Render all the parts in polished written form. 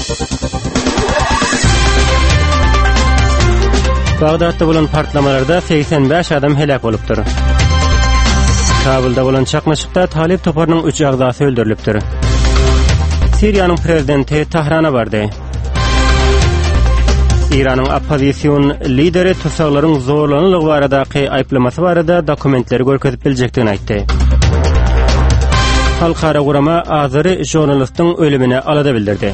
Bagdatda bolan partlamalarda 85 adam helak bolupdyr. Kabulda bolan çakmaşykda Talib toparının 3 agzasy öldürilipdir. Siriýanyň prezidenti Tahrana bardy. İranyň opposision lideri tusaklaryň zorlanylygy baradaky aýplamasy barada dokumentleri görkezip biljekdigini aýtdy. Halkara gurama Azary jurnalistiň ölümine alada bildirdi.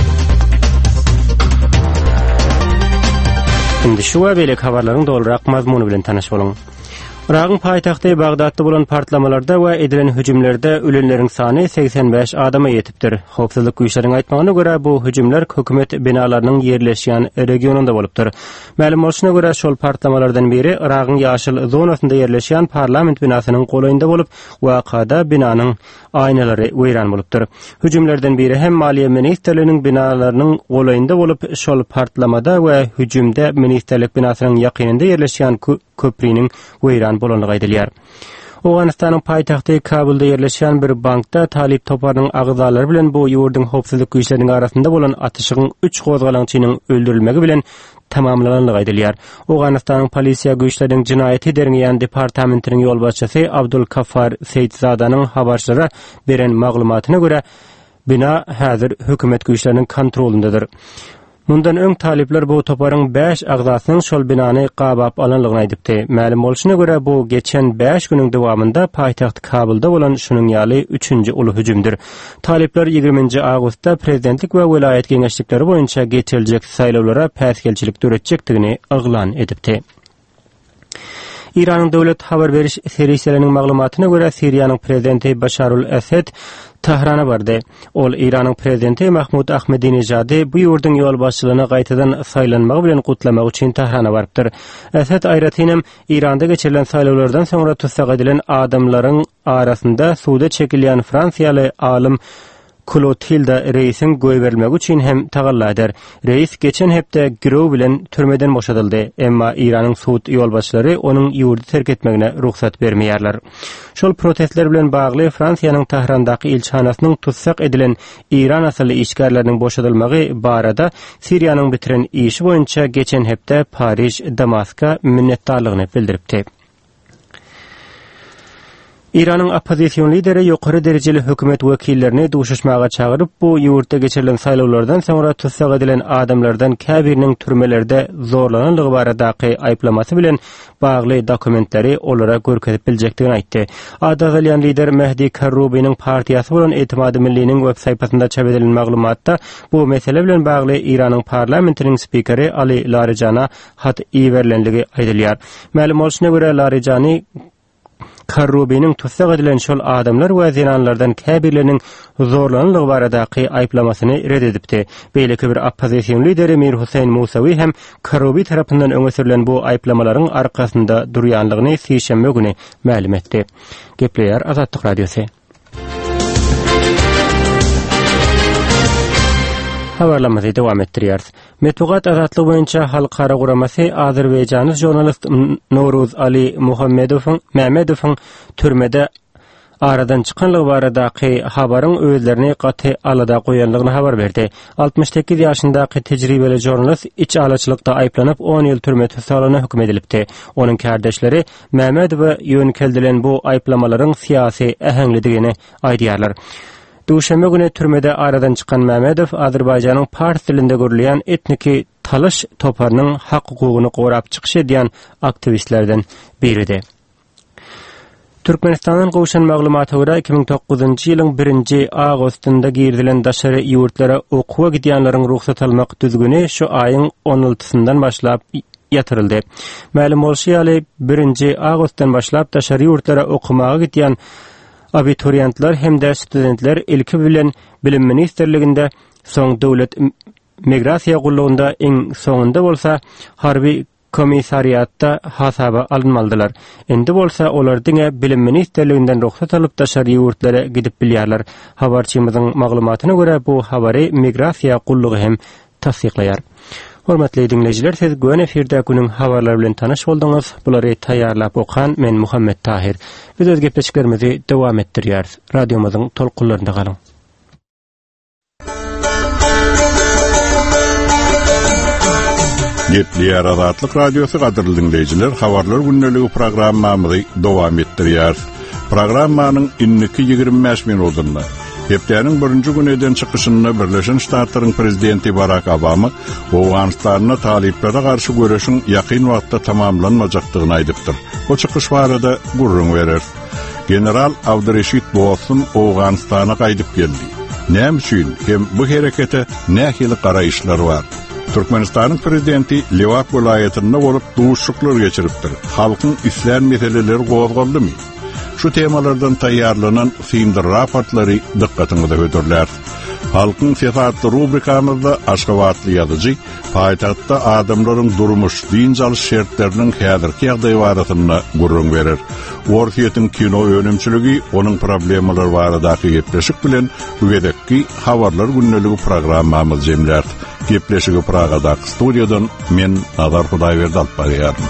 Şimdi şu we belek habarlaryň dolrak mazmuny bilen tanaş boluň. Iraqyň paýtagty Bagdatda bolan partlamalarda we edilen hüjümlerde ölenleriň sany 85 adama ýetipdir. Howpsuzlyk güýçleriň aýtmagyna görä bu hüjümler hökümet binalarynyň ýerleşýän regionunda bolupdyr. Ma'lum bolşuna görä şol partlamalardan biri Iraqyň ýaşyl zonasynda ýerleşýän parlament binasynyň golaýynda bolup, wakada binanyň aýnalary weýran bolupdyr. Hüjümlerden biri hem Maliýe ministrliginiň binalarynyň golaýynda bolup, şol partlamada we hüjümde ministrlik binasynyň ýakynynda ýerleşýän köprüniň weýran bolanlygy aýdylýar. Awganistanyň paýtagty Kabulda ýerleşýän bir bankda Talib toparynyň agzalary bilen bu ýurduň howpsuzlyk güýçleriniň arasynda bolan atyşygyň 3 gozgalançynyň öldürilmegi bilen tamamlananlygy aýdylýar. Awganistanyň polisiýa güýçleriniň jinaýat ederňeýän departamentiniň ýolbaşçysy Abdul Kaffar Seydzadanyň habarçylara beren maglumatyna görä bina häzir hökümet güýçleriniň kontrolundadyr. Mundan öň talipler bu toparyň 5 agzasynyň şol binany gabap alanlygyny aýdypdy. Ma'lum bolşuna görä bu geçen 5 günüň dowamında paýtaxt Kabulda bolan şunyň ýaly 3-nji uly hüjümdir. Talipler 20-nji awgustda prezidentlik we welayet geňeşlikleri boýunça geçiljek saýlawlara päsgelçilik döretjekdigini aglan edipdi. İranyň döwlet habar beriş serisiýalarynyn maglumatyna görä Siriýanyň prezidenti Başarul Esed Tahrana bardy. Ol İranyň prezidenti Mahmud Ahmadinejady bu ýurdun ýolbaşçylygyna gaýtadan saýlanmagy bilen gutlamak üçin Tahrana barypdyr. Esed aýratynam İranda geçirilen saýlawlardan soňra tutsak edilen adamlaryň arasynda suwda çekilýän Fransiýaly alim Clotilde Reis'in göýberilmegi üçin hem tagalla eder. Reis geçen hepde girov bilen türmeden boşadyldy. Emma İranyň suwd ýolbaşçylary onuň ýurdu terk etmegine ruhsat bermeýärler. Şol protestler bilen bagly Fransiýanyň Tahrandaky ilçhanasynyň tutsak edilen İran asly işgärleriniň boşadylmagy barada Siriýanyň bitiren işi boýunça geçen hepde Paris, Damaska minnetdarlygyny bildiripdi. İranyň opposision lideri ýokary derejeli hökümet wekillerini duşuşmaga çagyryp bu ýurtda geçirilen saýlawlardan soňra tutsak edilen adamlardan käbiriniň türmelerde zorlananlygy baradaky aýplamasy bilen bagly dokumentleri olara görkezip biljekdigini aýtdy. Adazalyan lider Mehdi Karrubi'niň partiýasy bolan Etimady Milliniň web saýtynda çap edilen maglumatda bu mesele bilen bagly İranyň parlamentiniň spikeri Ali Larijana hat iýerlenligi aýdylýar. Ma'lum bolşuna görä Larijany Karrubi'niň tutsak edilen şol adamlar we zinanlardan käbirleriniň zorlanlygy baradaky aýplamasyny reddedipdi. Beýleki bir opposision lideri Mir Husayn Musawi hem Karrubi tarapyndan öňe sürülen bu aýplamalaryň arkasynda durýanlygyny sişenme güni ma'lum etdi. Gepleýär Azatlyk Radiosu. Habarlamady dowam etdirýär. Metugat azatlygy boýunça halkara guramasy Azerbaýjany jurnalist Noruz Ali Mehmedowyň türmede aradan çykanlygy baradaky habaryň özlerini gaty alada goýanlygyny habar berdi. 68 ýaşyndaky tejribeli jurnalist iç alaçylykda aýplanyp 10 ýyl türme tutuklaryna hüküm edilipdi. Onuň kardeşleri Mehmedowy ýönkeldilen bu aýplamalaryň syýasy ähengligini aýdýarlar. Duşanbe güni türmede aradan çıkan Mehmedow Azerbaýjanyň Pars dilinde görülýän etniki talaş toparynyň hak hukugyny gorap çykyş edýän aktivistlerden biridir. Türkmenistanyň gowşan maglumaty görä 2009-njy ýylyň 1-nji awgustynda girdilen daşary ýurtlara okuwa gidýänleriň ruhsat almak düzgüni şu aýyň 16-syndan başlap ýatyryldy. Ma'lum bolşýaly 1-nji awgustdan başlap daşary ýurtlara okumaga gidýän abiturientler hem de studentler ilki bilen bilim ministerliginde soň döwlet migrasiýa gullugynda iň soňunda bolsa harbi komissariatda hasaba alınmalıdylar. Endi bolsa olar diňe bilim ministerliginden ruhsat alyp daşary ýurtlara gidip bilýärler. Habarçymyzyň maglumatyna görä bu habary migrasiýa gullugy hem tasdiqlaýar. Hormatly dinleyijiler, siz göň efirde günüň habarlary bilen tanaş boldyňyz. Bulary taýýarlap okan men Muhammed Tahir. Biz öz gepleşiklerimizi dowam etdirýäris. Radiomyzyň tolkunlarynda galyň. Gepli Azatlyk Radiosu gadyrly dinleyijiler, habarlar günneligi programmamyzy dowam etdirýär. Programmanyň inniki 25 minutunda Hepdeniň birinji güneden çykyşyny Birleşen Ştatlaryň prezidenti Barack Obama Owganistanyna taliplere garşy göreşiň ýakyn wagtda tamamlanmajakdygyny aýdypdyr. O çykyş barada gurrun berer. General Abdurreşid Boğazın Owganistana gaýdyp geldi. Näme üçin hem bu herekete nähili garaýyşlar bar? Türkmenistanyň prezidenti Lewak welaýatyna bolup duşuklar geçiripdir. Halkyň isläm meseleleri gozgaldymy? Şu temalardan taýýarlanan filmler raportlary dikkatyňizi höderler. Halkyň sefatly rubrikamyzda Aşgabatly ýazyjy paýtagtda adamlaryň durmuş, diňjal şertleriniň häzirki ýagdaýy baratyna gurrun berer. Orfiýetin kino önemçiligi onuň problemalary baradaky gepleşik bilen ügedekki habarlar günneligi programmamyz jemler. Gepleşigi Pragada studiýadan men Nazar Hudaýberdi alyp barýarym.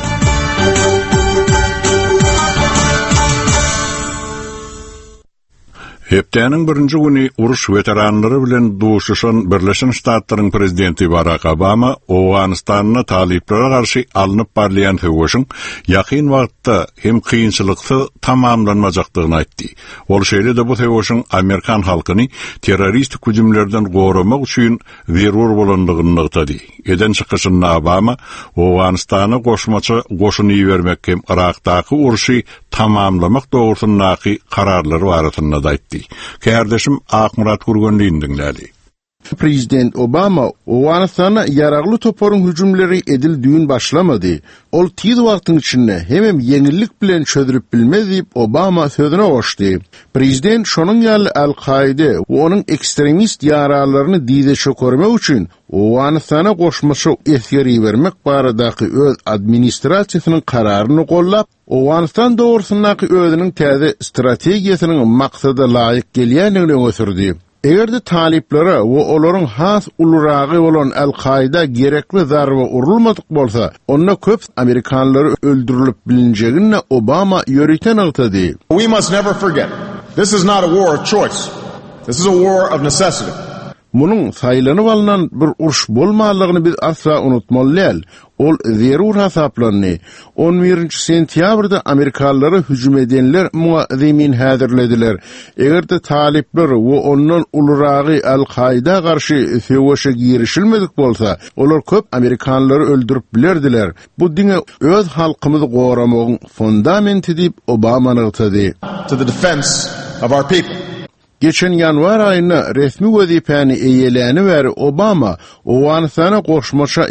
Hepdeniň birinji güni uruş veteranlary bilen duşuşan Birleşen Ştatlaryň prezidenti Barack Obama Owganistanyna taliplere garşy alınıp barlayan höwüşiň ýakyn wagtda hem kynçylyksy tamamlanmajakdygyny aýtdy. Ol şeýle de bu höwüşiň Amerikan halkyny terroristik hüjümlerden goramak üçin zerur bolandygyny aýtdy. Eden çykyşynda Obama Owganistana goşmaça goşuny ýermek hem Irakdaky uruşy tamamlamak dogrusundaky kararlary baratyna da aýtdy. Kardeşim Akmurat Gurgunlyň dinlädi. Prezident Obama Owganistana yaragly toporun hüjümleri edildiğin başlamadı. Ol tiýiz wagtyň içinde hemem yeňillik bilen çödürüp bilmez diýip Obama sözüne goşdy. Prezident şonuň ýaly Al-Qaida we onuň ekstremist ýaralaryny diýde çökermek üçin Owganistana goşmaça esgeri bermek baradaky öz administrasiýasynyň kararyny gollap, Owganistan dogrusundaky özüniň täze strategiýasynyň maksada laýyk gelýändigini öňe Egerde taliplere we olaryň has uluragy bolan Al-Qaida gerekli zarba urulmadyk bolsa, onda köp Amerikanlary öldürilip bilinjegini Obama ýöriten agtady. We must never forget. This is not a war of choice. This is a war of necessity. Munun saýlanyp alynan bir uruş bolmalygyny biz asla unutmalyl. Ol zerur hasaplandy. 11 sentýabrda Amerikanlary hüjüm edenler muňa zemin häzirlediler. Egerde talipler we ondan uluragy Al-Qaida garşy söwüşe girişilmedik bolsa, olar köp Amerikanlary öldürüp bilerdiler. Bu diňe öz halkymyzy goramagyň fundamenti diýip Obama aýtdy. To the defense of our people. Geçen yanvar ayına resmi wezipany eýeleni bäri Obama Owganistana goşmaça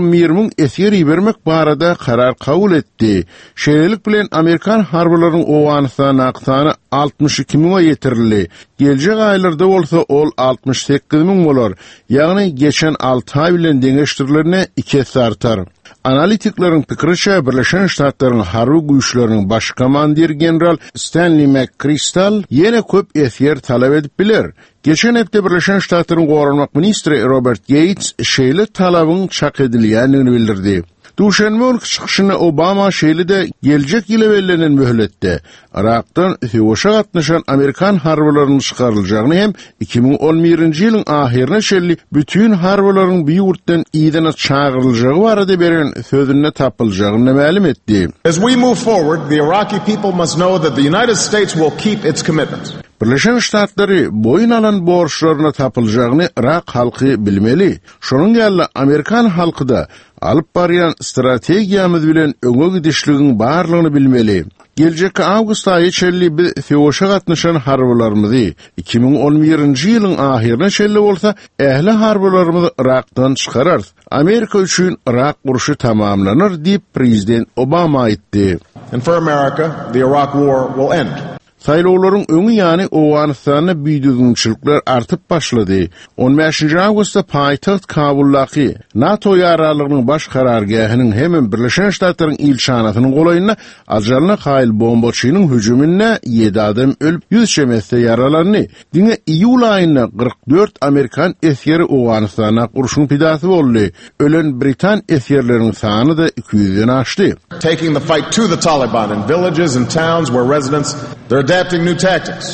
20 esgeri bermek barada karar kabul etdi. Şeýlelik bilen Amerikan harbylarynyň Owganistana aksany 62.000 ýetirildi. Geljek aýlarda bolsa ol 68.000 bolar. Ýagny geçen 6 ay bilen deňeşdirilerine 2 artar. Analitiklerin pikiriçe Birleşen Ştatlaryň harby güýçleriniň baş komandir general Stanley McChrystal ýene köp esger talap edip biler. Geçen hepde Birleşen Ştatlaryň Gorunmak ministri Robert Gates şeýle talabyň çak edilýändigini bildirdi. Duşanbe olup çıkışına Obama şeýle geljek ýyla bellenen möhletde Irakdan höwüşe gatnaşan Amerikan harbylarynyň çykarylajagyny hem 2011-nji ýylyň ahyryna şeýle bütün harbylaryň bir ýurtdan ýygyna çağıryljagy barada beren sözüne tapylajagyny ma'lum etdi. As we move forward, the Iraqi people must know that the United States will keep its commitments. Birleşen Ştatlary boyun alan borçlaryna tapylajagyny Irak halky bilmeli. Şonuň ýaly Amerikan halky da alyp barýan strategiýamyz bilen öňe gidişligiň barlygyny bilmeli. Geljek awgust aýy içinde biz söwüşe gatnaşan harbylarymyzy 2011-nji ýylyň ahyryna şeýle bolsa ähli harbylarymyzy Irakdan çykarar. Amerika üçin Irak uruşy tamamlanar diýip prezident Obama aýtdy. And for America, the Iraq war will end. Saýlawlaryň öňü ýani Owganistana büýdügünçilikler artyp başlady. 15-nji awgustda paýtaxt Kabuldaky NATO ýaralarynyň baş karargahynyň hemem Birleşen Ştatlaryň ilşanatynyň golaýyna ajalyna gaýyl bombaçynyň hüjümine 7 adam ölüp 100 şemesde ýaralandy. Diňe iýul aýyna 44 Amerikan esgeri Owganistana uruşyň pidasy boldy. Ölen Britan esgerleriniň sany da 200-den aşdy. Taking the fight to the Taliban in villages and towns where residents they're adapting new tactics.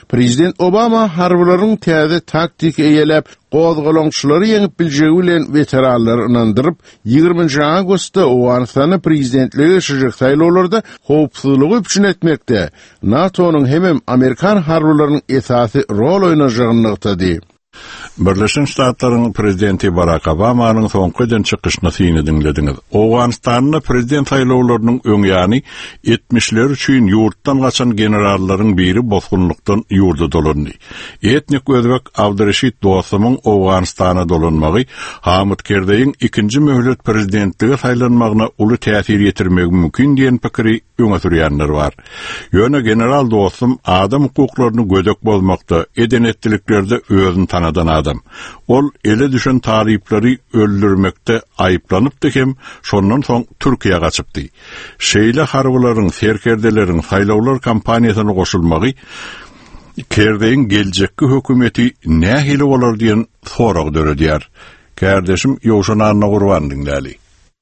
Prezident Obama harbylaryň täze taktik eýelep gozgalaňçylary ýeňip biljegi bilen veteranlary ynandyryp 20 awgustda Owganystany prezidentligi geçirecek saýlawlarda howpsuzlygy üçin etmekde. NATO'nun hem Amerikan harbylarynyň esasy rol oynajagyny ýatydy. Birleşen Ştatlaryň prezidenti Barack Obama'nın soňky eden çykyşyny syny dinlediňiz. Owganystanyň prezident saýlawlarynyň öňýany 70'ler üçin ýurtdan gaçan generallaryň biri bozgunlukdan ýurda dolandy. Etnik özbek Abdurreşit Dostumyň Owganystana dolanmagy Hamid Kerdeýiň ikinji möhlet prezidentligi saýlanmagyna uly täsir ýetirmegi mümkin diýen pikiri öňe sürýänler bar. Ýöne general Dostum adam hukuklaryny gödek bolmakda, edenetdiliklerde özüni tanadan adam. Ol ele düşen talipleri öldürmekte ayıplanıpdy hem şondan soň Türkiýe gaçypdy. Şeýle harbylaryň, serkerdelerin saýlawlar kampaniýasyna goşulmagy Kerdeýiň geljekki hökümeti nähili bolar diýen sorag döredýär. Kardeşim ýoşananyna gurban diňläli.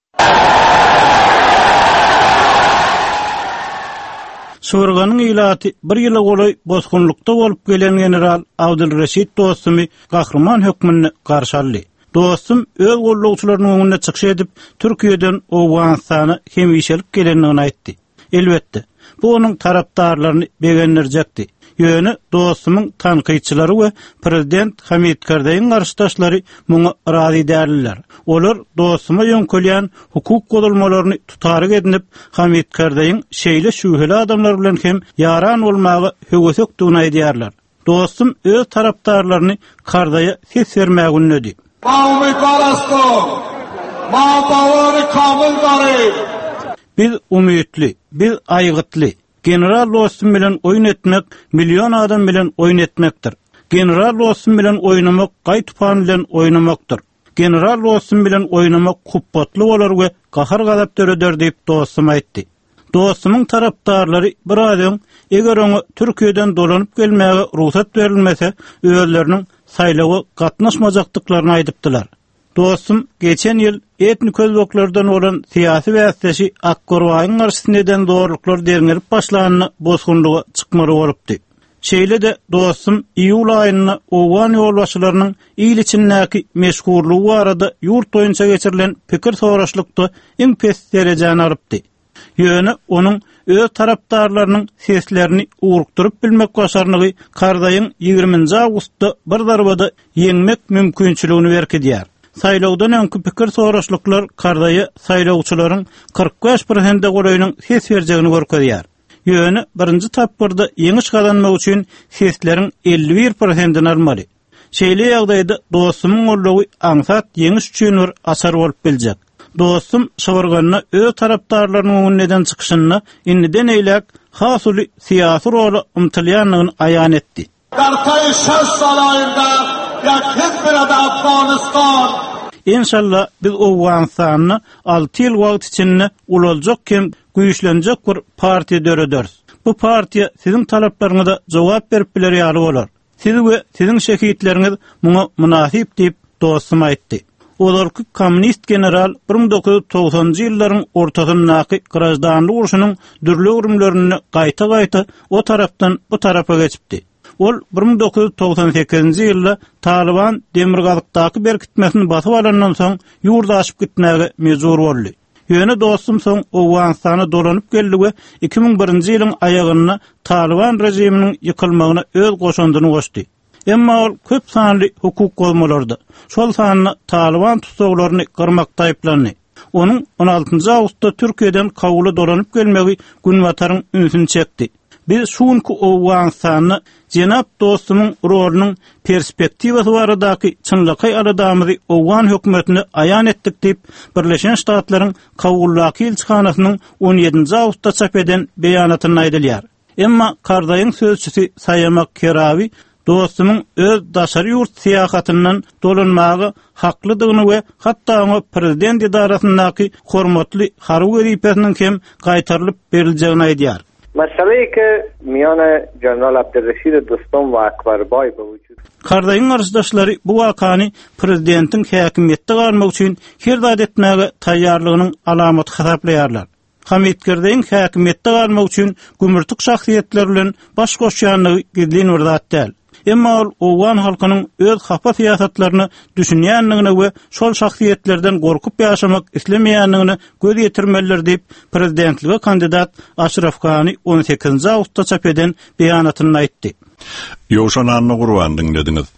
Sorganyň ilaty bir ýyla golay bozgunlukda bolup gelen general Abdurreşit Dostumy gahrman hökmüni garşy aldy. Dostum öz gollawçylarynyň öňüne çykyş edip Türkiýeden Owganystany hemişelik gelenligini aýtdy. Elbetde bu onuň tarapdarlaryny begenlerjekdi. Ýöne Dostumyň tanqyçylary we prezident Hamid Karzaiň garşydaşlary muňa razy däldiler. Olar Dostuma ýöňkelýän hukuk golulmalaryny tutaryk edinip Hamid Karzaiň şeýle şüheli adamlar bilen hem ýaran bolmagy höwesokdygyny aýdýarlar. Dostum öz tarapdarlaryny Karzaýa ses bermäge ünledi. Biz umytly, biz aýgytly. General Dostum bilen oýun etmek, milyon adam bilen oýun etmekdir. General Dostum bilen oýnamak, gaýtupan bilen oýnamakdyr. General Dostum bilen oýnamak kupatly bolar we gahar gazap döreder diýip Dostum aýtdy. Dostumyň tarapdarlary bir adam eger onu Türkiýeden dolanyp gelmäge ruhsat berilmese, özleriniň saýlawy gatnaşmajakdyklaryny aýdypdylar. Dostum geçen ýyl etnik özbeklerden olan siyasi wäsitesi Akkorwaýyň garşysyna eden dogruluklar derňelip başlanyny bozgunlygy çykmary bolupdy. Şeýle de Dostum iýul aýyna Owgan ýolbaşçylarynyň ýyl içindäki meşgurlugy barada ýurt boýunça geçirilen pikir soraşlykda iň pes derejäni alypdy. Ýöne onuň öz tarapdarlarynyň seslerini ugrukdurup bilmek başarnygy Karzaýyň 20 awgustda bir darbada ýeňmek mümkinçiligini berkidýär. Saýlawdan öňkü pikir soraşlyklar Karzaýy saýlawçylaryň 45% golaýynyň ses berjegini görkezýär. Ýöne birinji tapgyrda ýeňiş kazanmak üçin sesleriň 51%-ni almaly. Şeýle ýagdaýda Dostumyň gollawy aňsat ýeňiş üçin bir asar bolup biljek. Dostum şawyrganyna öz tarapdarlarynyň öňünden çykyşyny indiden eýlek hasyly siýasy roly umtylýanlygyny aýan etdi. Darkay 6 sal aýynda ýa hizbirada Afganistan. İnşallah biz Owganystanyny 6 ýyl wagt içinde ulanjak hem güýçlenjek bir partiýa dörederiz. Bu partiýa siziň talaplaryňyza jogap berip bilerýär bolar. Siz we siziň şehitleriniz muňa munasip diýip Dostum aýtdy. Olarky kommunist general 1990-njy ýyllaryň ortasyndaky grajdanlyk uruşynyň dürli urumlaryny gaýta-gaýta o tarapdan bu tarafa geçipdi. Ol 1998-nji ýylda Taliban demirgazykdaky berkitmesini basyp alandan soň ýurda aşyp gitmäge mejbur boldy. Ýöne Dostum soň Owganystana dolanyp geldi we 2001-nji ýylyň aýagyna Taliban rejiminiň ýykylmagyna öz goşandyny goşdy. Emma ol köp sanly hukuk golmalardy. Şol sanly Taliban tutuklaryny gyrmakda aýplandy. Onuň 16-njy awgustda Türkiýeden kabuly dolanyp gelmegi günwataryň ünsüni çekdi. Biz şunku Owganystany Jenap Dostumyň rolunyň perspektiwasy baradaky çynlyky aladamyzy Owgan hökümetine aýan etdik diýip Birleşen Ştatlaryň Kabuldaky elçixanasynyň 17-nji awgustda çap eden beýanatyny aýdylýar. Emma Karzaýyň sözçüsi Saýamak Kerawi Dostumyň öz daşary ýurt siýasatyndan dolanmagy haklydygyny we hatda onu prezident idarasyndaky hormatly harby wezipesiniň hem gaýtarylyp beriljegini aýdýar. مسئله که میان جنرال عبدالرشید دوستم و اکبربای به وجود Karzaýyň garşydaşlary bu wakany prezidentiň häkimiýetde galmak üçin hirdad etmäge taýýarlygynyň alamaty hasaplanýarlar. Hamitgerdeň häkimetde galmak üçin gümürtük şahsiýetler bilen baş goşýanlygy gizlin wurdat däl. Emma ol owan halkynyň öz hapa siýasatlaryny düşünýänligine we şol şahsiýetlerden gorkup ýaşamak islemeýänligine göz ýetirmeliler diýip prezidentlige kandidat Aşraf Gany 18-nji awgustda çap eden beýanatyny aýtdy. Ýoşananyny gurban dinlediňiz.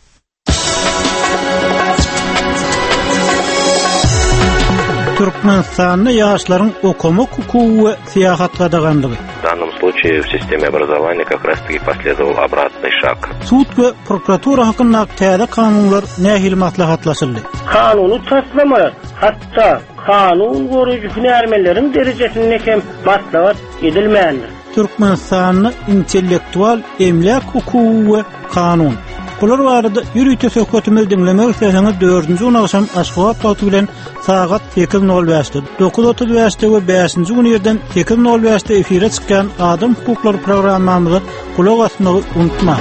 Türkmenistanyň ýaşlaryň okumak hukugy we syýahat gadaganlygy. В данном случае в системе образования как раз-таки последовал обратный шаг. Суд ve prokuratura hakkında täze kanunlar nähili maslahatlaşyldy. Kanuny taslamak, hatta kanun goruýjy hünärmenleriň derejesine hem maslahat edilmeýändir. Türkmenistanyň intellektual emlak hukugy we kanun. Bular barada ýürüýte söhbetimiz dinlemek isteseňiz 4-nji unaşam Aşgabat wagty bilen sagat 8:05-de 9:35-de we 5-nji günýerden 8:05-de efire çykan Adam hukuklary programmamyzy kulak asmagy unutma.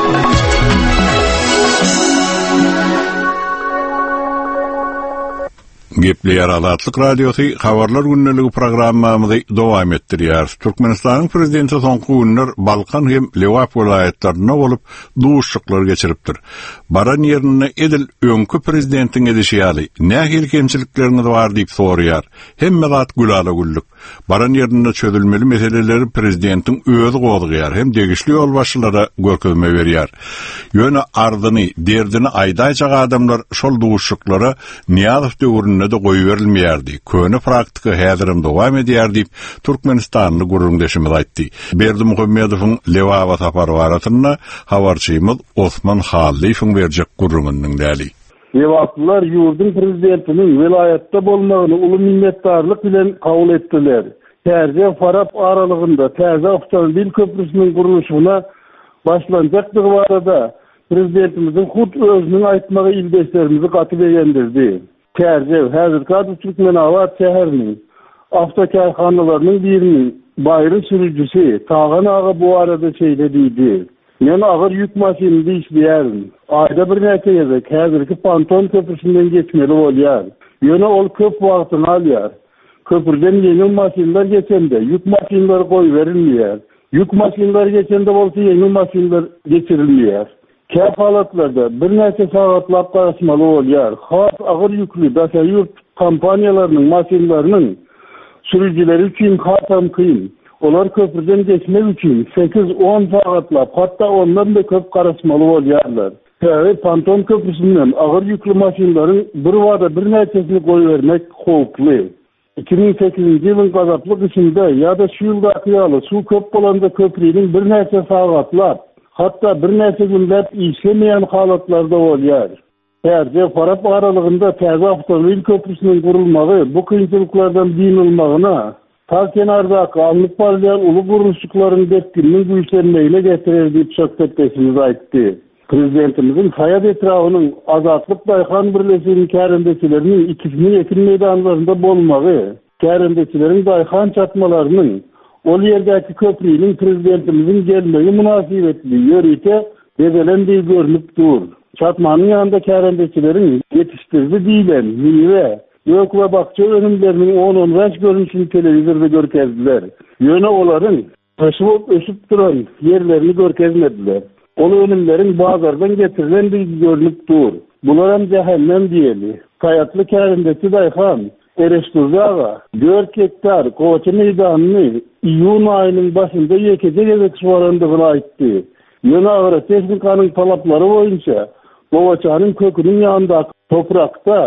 Gepli Ýaralatlyk radiosy habarlar günneligi programmamyzy dowam etdirýär. Türkmenistanyň prezidenti soňky günler Balkan hem Lewap vilayetlerine bolup duşşyklar geçiripdir. Baran ýerine edil öňkü prezidentiň edişýaly nähili kemçilikleriniz bar diýip sorýar. Hemme zat gülala güllük. Baran ýerine çözülmeli meseleleri prezidentiň özi gozgýar hem degişli ýol başçylara görkezme berýär. Ýöne ardyny, derdini aýdaýjak adamlar şol duşşyklara Niýazow döwründe de goýuberilmeýärdi. Köne praktika häzirim dowam edýär diýip Türkmenistanyň gurulmuşymy aýtdy. Berdimuhammedowyň Lewapa tapary baratyna habarçymyz Osman Hallyň berjek gurulmanyň däli. Lewaplylar ýurdun prezidentiniň vilayetde bolmagyny uly minnetdarlyk bilen kabul etdiler. Terje Farap aralygynda täze awtomobil köprüsiniň guruluşyna başlanjakdygy barada prezidentimiziň hut özüniň aýtmagy ildeşlerimizi gaty beýendirdi. Terje häzirki adı Türkmenawat şäheriniň awtokarhanalarynyň biriniň baýry sürüjüsi Tagan aga bu arada şeýlediydi. Men agyr ýük maşynynda işleýärim. Aýda bir näçe ýerek häzirki Panton köprüsünden geçmeli bolýar. Ýöne ol köp wagtyny alýar. Köprüden ýeňil maşynlar geçende ýük maşynlary goýberilmeýär. Ýük maşynlary geçende bolsa ýeňil maşynlar geçirilmeýär. Käp halatlarda bir näçe sagatlap garaşmaly bolýar. Has agyr ýüklü daşaýurt kompaniýalarynyň maşynlarynyň sürüjileri üçin hasam kyn. Olar köprüden geçmek üçin 8-10 sagatlap, hatta ondan da köp garaşmaly bolýarlar. Täze Panton köprüsünden agyr ýüklü maşynlaryň bir wada bir näçesini goýbermek howply. 2008-nji ýylyň gazaplyk içinde ýa-da şu ýylda ýaly suw köp bolanda köprüniň bir näçe sagatlap, hatta bir näçe günlap işlemeýän halatlarda bolýar. Terje Farap aralygynda täze awtomobil köprüsiniň gurulmagy bu kynçylyklardan bilinilmagyna, ta kenardaky alınıp barýan uly guruluşyklaryň depkiniň güýçlenmegine getirir diýip söhbetdeşimiz aýtdy. Prezidentimizin hayat etrafının Azatlyk Daýhan birleşiginiň kärendeçileriniň ikisini ekin meydanlarında bolmagy, kärendeçilerin Daýhan çatmalarynyň ol ýerdäki köprüniň prezidentimizin gelmegi münasibetli ýörüýte bezelendi görünüp dur. Çatmanyň ýanynda kärendeçilerin ýetişdirdi diýilen meywe, ýök we bakça önümleriniň 10-15 görünüşini telewizorda görkezdiler. Ýöne olaryň taşyp ösüp duran ýerlerini görkezmediler. Ol önümlerin bazardan getirilen görünüp dur. Bular hem cehennem diýeli. Kayatly kärendeçi Daýhan Ereşturdaga 4 hektar Kowaça meýdanyny iýun aýynyň başynda ýekece gezek suwarandygyny aýtdy. Ýöne agrotexnikanyň talaplary boýunça Kowaçanyň köküniň ýanyndaky toprakda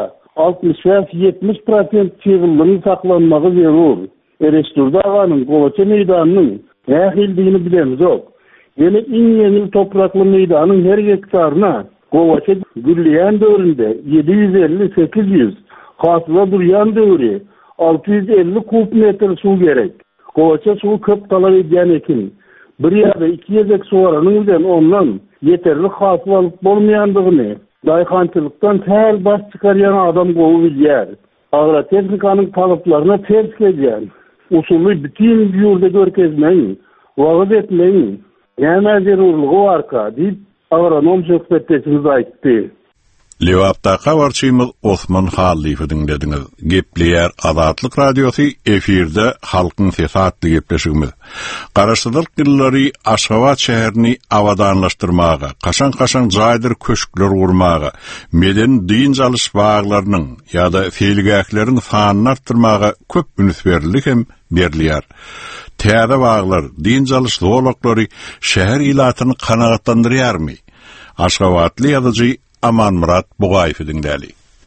60-70% çygylygyň saklanmagy zerur. Ereşturdaganyň Kowaça meýdanynyň nähildigini bilemizok. Ýöne iň ýeňil toprakly meýdanyň her hektaryna Kowaça gürleýän döwründe 750-800, hasıla durýan döwri 650 kub metr suw gerek. Kowaça suw köp talap edýän ekin. Bir ýa-da 2 ýezek suwaranyň bilen ondan yeterli hasıl alyp bolmaýandygyny daýhançylykdan täl baş çykarýan adam gowy bilýär. Agrotexnikanyň talaplaryna ters gelýän usuly bütün ýurda görkezmeň, wagt etmeň, näme zerurlygy barka diýip agronom söhbetdeşimiz aýtdy. Lewapda habarçymyz Osman Halifi dinlediniz. Gepleýär Azatlyk radiosu efirde halkyň sesatly gepleşigimiz. Garaşdyrlyk ýyllary Aşgabat şäherini awadanlaşdyrmaga, kaşan jaýdyr köşkler gurmaga, meden diň jalyş baglarynyň ýa-da feilgäkleriň sanyny artdyrmaga köp üns berilýär hem berilýär. Täze baglar, diň jalyş zowlaklary şäher ilatyny kanagatlandyrýarmy? Aşgabatly ýazyjy Aman Murat Bugaýew dinläli.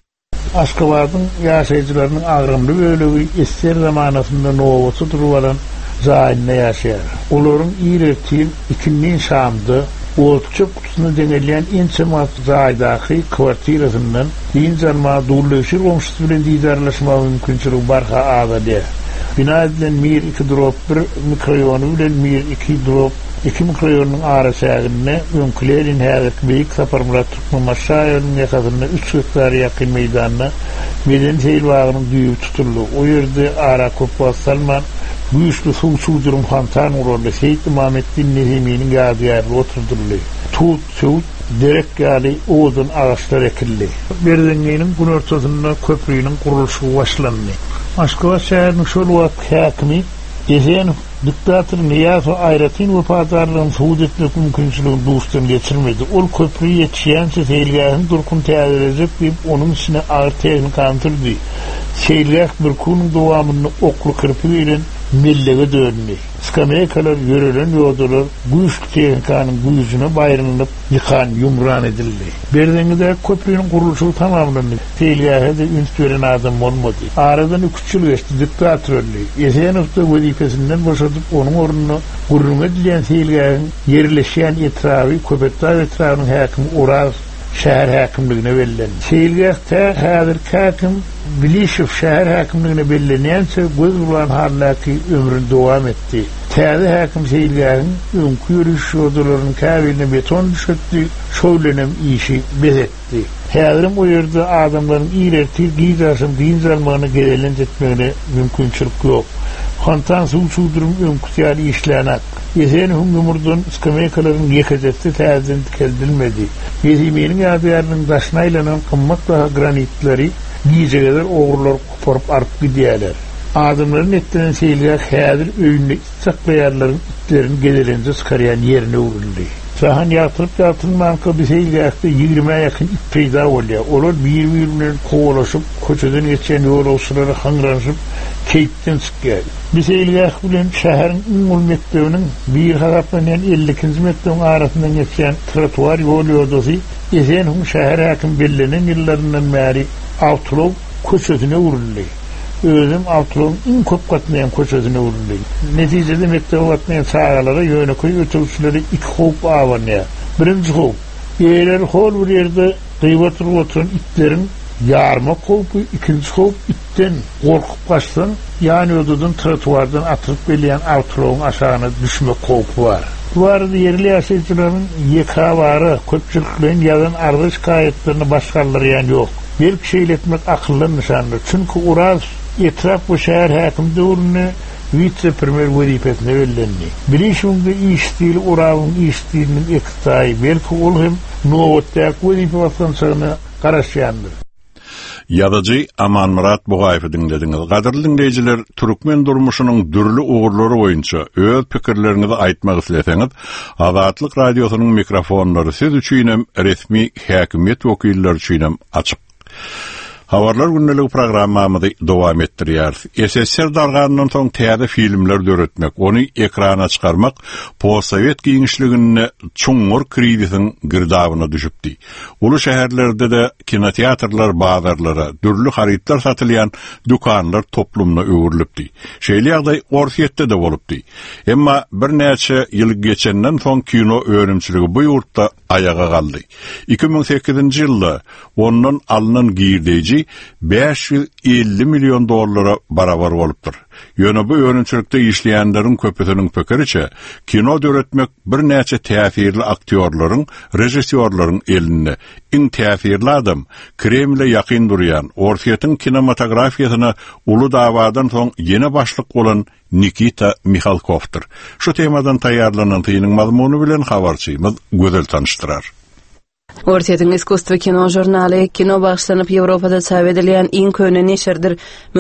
Aşgabatyň ýaşaýjylarynyň agrymly bölegi esser zamanasynda Nowosu duruwalan jaýynda ýaşaýar. Olaryň ýereti ikinin şamdy Oltçuk kutusunu dengelleyen inçemat zaýdaky kwartirasyndan diň janma durluşy romşy bilen diýdarlaşma mümkinçiligi barha agady. Bina edilen mir 2 drop 1 mikroýony bilen mir 2 drop 2 mikroýonyň arasyny öňkülerin häzirki beýik saparmyrat tutmaşaýynyň ýakasyna 3 hektar ýakyn meýdanyna meden seýilwagynyň düýüp tutuldy. O ýerde ara köp Salman güýçli suwdurum hantan uruldy. Seyit Muhammeddin Nezimiň ýadyýary oturdurly. Tut suwd derek ýaly odun ağaçlar ekildi. Berdengiň gün ortasynda köprüýüň gurulşy başlandy. Aşgabat şäheriniň şol wagt häkimi Ezen diktator Niyazo Ayratin wepadarlygyny suwd etmek mümkinçiligini duşdan geçirmedi. Ol köprüýe ýetişýänçe seýilgäň durkun täzelerek diýip onuň içine agyr tehnik antyrdy. Seýilgäk bir kunyň dowamyny okly kirpi bilen millege döndü. Skameykalar ýörelen ýoldalar güýçli tehnikanyň güýjüne baýranyp ýykan ýumran edildi. Berdengiňde köprüýüň gurulşy tamamlandy. Seýilgäde üns beren adam bolmady. Aradan 3 ýyl geçdi. Diktatorly Ezenowdy wezipesinden boşadyp onuň ornuny gurrunga dilen seýilgäň ýerleşýän etrawy köpetler etrawynyň häkimi Uraz şäher häkimligine bellendi. Seýilgäkde häzir häkim Bilişew şäher häkimligine bellenýänse göz bulan harlaky ömrüni dowam etdi. Täze häkim seýilgäň öňkü ýürüş ýoldalarynyň käbiline beton düşürdi, şöwlenem işi bezetdi. Häzirim o ýerde adamlaryň ýereti giýdaşym diň zalmagyny gelenlet etmegine mümkinçilik ýok. Hantan suwdurum öňkü işlänek. Ýesen hüngümürden skameykaların ýekejesi täzeden dikeldilmedi. Ýezimiň ýadyýarynyň daşyna aýlanan gymmat daha granitleri giyeceler oğurlar koparyp arıp gidýärler. Adamlaryň etdiren seýilgä häzir öýünde saklaýarlaryň itlerini gedelenje çykarýan ýerine urildi. Sahan ýatyrylmaňka bir seýilgäkde 20 ýakyn it peýda bolýar. Olar bir-biri bilen kowalaşyp, köçeden geçen ýolagçylary hangranyp keýtden çykýar. Bir seýilgäk bilen şäheriň ümül mektebiniň bir haraplanýan 50-nji mektebiniň arasyndan geçen trotuar ýol ýordasy Ezen şäher häkim bellenen ýyllaryndan bäri Awtlow köçesine urildi. Özüm Awtlow'un iň köp gatnaýan köçesine urildi. Netijede mektebe gatnaýan sagalara ýöneköy ötürüşleri 2 hop awanýar. Birinji hop, ýeler hol bir ýerde gyýbatyr oturan itleriň ýarma hopy, ikinji hop itten gorkup gaçsan, ýani ödüden trotuardan atyryp gelýän Awtlow'un aşagyna düşmek hopy bar. Bu arada yerli ýaşaýjylaryň ýekabary köpçülik bilen ýazan ardyş gaýetlerini başgarlaryň ýok. Belki şeýletmek akylly nişandyr. Çünki Uraz etraf bu şäher häkim döwrüne vice-premier wezipesine bellendi. Bilişimde işdil Uraz'ın işdilinin ektaý, belki ol hem Nowotda wezipe basgançygyny garaşýandyr. Ýazyjy Aman Murat Bugaýew dinlediňiz. Gaderli dinleýijiler, türkmen durmuşynyň dürli ugurlary boýunça öz pikirlerinizi aýtmak isleseňiz, Azatlyk radiosynyň mikrofonlary siz üçin hem resmi häkimet wekilleri üçin hem açyk. Habarlar günnelik programmamyzy dowam etdirýär. SSR darganynyň soň täze filmler döretmek, ony ekrana çykarmak post-sowet giňişligine çuňur krizisiň girdawyna düşüpdi. Ulu şäherlerde de kinoteatrlar bazarlara, dürli haritlar satylýan dukanlar toplumna öwürilipdi. Şeýle ýagdaý Orsiýetde de bolupdy. Emma bir näçe ýyl geçenden soň kino öwrümçiligi bu ýurtda ayaga galdy. 2008-nji ýylda ondan alynan giýirdeji $550 milyon barabar bolupdyr. Ýöne bu öwrümçilikde işleýänleriň köpüsiniň pekeriçe kino döretmek bir näçe täsirli aktyorlaryň, rejissýorlaryň eline iň täsirli adam Kremle ýakyn durýan Orsiýetiň kinematografiýasyna uly dawadan soň ýene başlyk bolan Nikita Mikhalkovdyr. Şu temadan taýýarlanan tyýynyň mazmuny bilen habarçymyz gözel tanıştyrar. Ortadan Iskustva kino jurnaly kino başlanyp Ýewropada çap edilen iň köne neşirdir.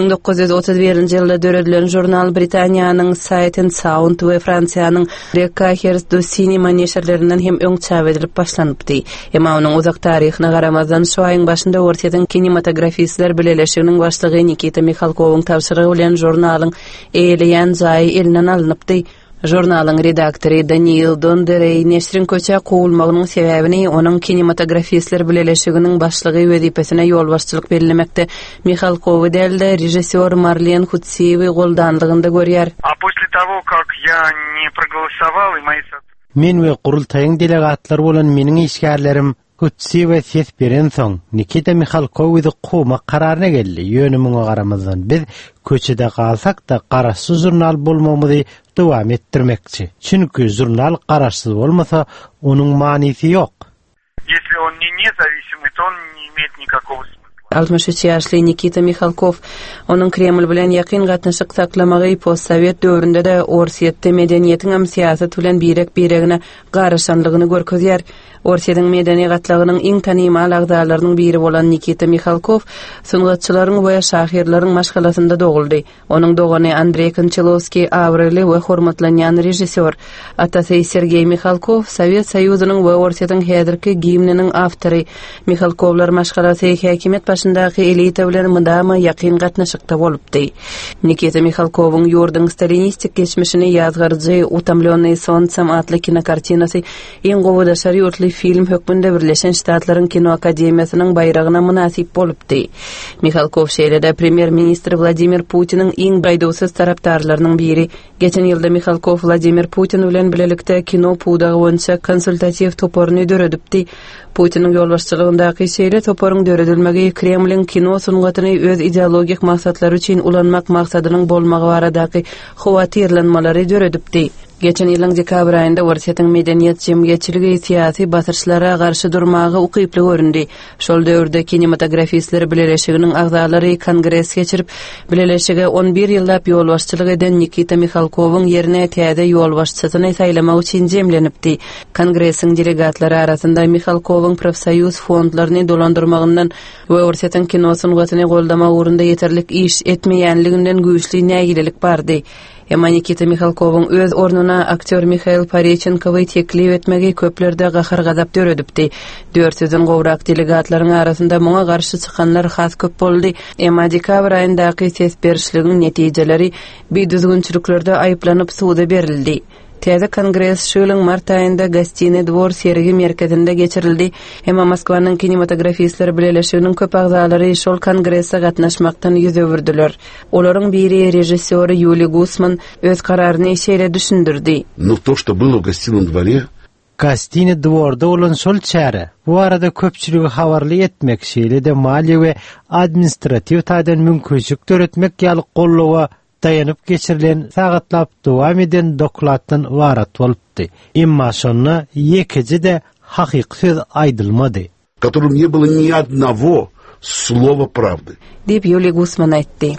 1931-nji ýylda döredilen jurnal Britaniýanyň Sight and Sound we Fransiýanyň Recahiers du Cinema neşirlerinden hem öň çap edilip başlanypdy. Emma onuň uzak taryhyna garamazdan şu aýyň başynda ortadan kinematografistler bileleşiginiň başlygy Nikita Mikhalkowyň tapşyrygy bilen jurnalyň eýleýän jaý elinden alınıpdy. Jurnalyň redaktory Daniel Donderey neşrin köçä kowulmagynyň sebäbini onuň kinematografistler bileleşiginiň başlygy wezipesine ýolbaşçylyk bellemekde Mikhalkowy dälde rejissor Marlen Hutsiýewi goldanlygynda görýär. А после того, как я не проголосовал и мои Men we gurultaýyň delegatlary bolan meniň işgärlerim Hutsiýew ses beren soň Nikita Mikhalkowy gowma kararyna geldi. Ýönümiňe garamazdan biz köçede galsak da garaşsyz jurnal bolmamyzy dowam etdirmekçi. Çünki jurnal garaşsyz bolmasa onuň manysy ýok. Если он не независимый, то он не имеет никакого смысла. 63 ýaşly Nikita Mikhalkov onuň Kreml bilen ýakyn gatnaşyk saklamagy postsovet döwründe de Orsiýetde medeniýetiň hem siýasat bilen biregine garaşanlygyny görkezýär. Orsiýetiň medeni gatlagynyň iň tanymal agdalarynyň biri bolan Nikita Mikhalkov sungatçylaryň we şahyrlaryň maşgalasynda doguldy. Onuň dogany Andrey Konchalovski awrely we hormatlanýan rejissor. Atasy Sergey Mikhalkov Sowet Soýuzynyň we Orsiýetiň häzirki gimniniň awtory. Mikhalkovlar maşgalasy häkimet başyndaky elita bilen mydama ýakyn gatnaşykda bolupdy. Nikita Mikhalkowyň ýurdun stalinistik geçmişini ýazgarjy Utamlёnный солнцем atly kinokartinasy iň gowadaşary ýurtly film hökmünde Birleşen Ştatlaryň Kino Akademiýasynyň bayragyna münasip bolupdy. Mikhalkov şeýlede premier ministr Vladimir Putiniň iň gaýdawsyz tarapdarlarynyň biri. Geçen ýylda Mikhalkov Vladimir Putin bilen bilelikde kino pudagy boýunça konsultativ toporuny döredipdi. Putiniň ýolbaşçylygyndaky şeýle toporuň döredilmegi Kremliň kino sungatyny öz ideologik maksatlary üçin ulanmak maksadynyň bolmagy baradaky howatyrlanmalary döredipdi. Geçen ýylyň dekabr aýynda Orsiýetiň medeniýet jemgyýetçiligi siýasy basyrçylara garşy durmagy ukyply göründi. Şol döwürde kinematografistler bileleşiginiň agzalary kongres geçirip bileleşige 11 ýyllap ýolbaşçylyk eden Nikita Mikhalkowyň ýerine täze ýolbaşçysyny saýlamak üçin jemlenipdi. Kongresiň delegatlary arasynda Mikhalkowyň profsoýuz fondlaryny dolandyrmagyndan we Orsiýetiň kino sungatyny goldamak urunda ýeterlik iş etmeýänliginden güýçli nägilelik bardy. Emma Nikita Mikhalkowyň öz ornuna aktyor Mikhail Parechenkowy teklip etmegi köplerde gahar gadap döredipdi. 400-den gowrak delegatlaryň arasynda muňa garşy çykanlar has köp boldy. Emma dekabr aýyndaky ses berişliginiň netijeleri düzgünçiliklerde aýyplanyp suwda berildi. Täze kongres şu ýylyň mart aýynda Gostiny Dvor sergi merkezinde geçirildi. Emma Moskwanyň kinematografistler bileleşiginiň köp agzalary şol kongresse gatnaşmakdan ýüz öwürdiler. Olaryň biri rejissor Юлий Гусман öz kararyny şeýle düşündirdi. Но то, что было в Гостином дворе, Gostiny Dworda olan şol çäre. Bu arada köpçüligi habarly etmek şeýle de maliýe we administrativ taýdan mümkinçilik töretmek ýaly gollawa dayanıp geçirilen sagatlap dowam eden dokladdan warat bolupdy. Emma şonna ýekiji de hakyky söz aýdylmady. Которым не было ни одного слова правды. Dip Юлий Гусман aýtdy.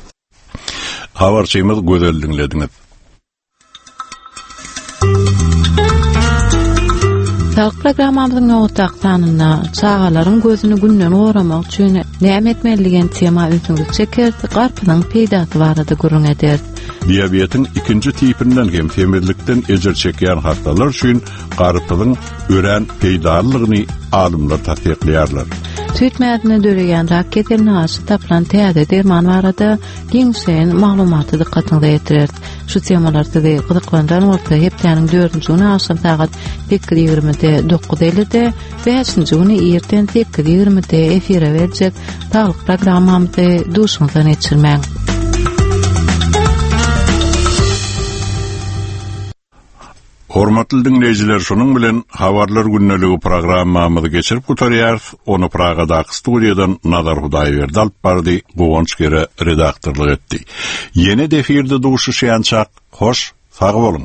Habarçymyz gözel dinlediňiz. Sağlık programmamyzyň nowataq sanyna çağalaryň gözüni günden goramak üçin näme etmeligen tema üzüňizi çekerdi, garpynyň peýdasy barada gurrun eder. Diabetin ikinci tipinden hem temirlikten ejer çekýän hastalar üçin garpynyň ören peýdalygyny alymlar tasdiqlaýarlar. Süýt mädine döreýän raket eline aşy tapılan täze derman barada giňşen maglumaty dikkatiniňi ýetirer. Şu temalarda da gyzyklandan bolsa hepdeniň 4-nji güni aşam saat 20:20-de 9:50-de we 5-nji güni erten 8:20-de efire berjek sağlyk programmamyzy duşuňdan geçirmäň. Hormatly dinleyijiler, şonuň bilen habarlar günneligi programmamyzy geçirip gutarýar. Onu Pragadaky studiýadan Nazar Hudaýberdi alyp bardy, Gowonç Gere redaktorlyk etdi. Ýene defirde duşuşýançak, hoş, sag bolun.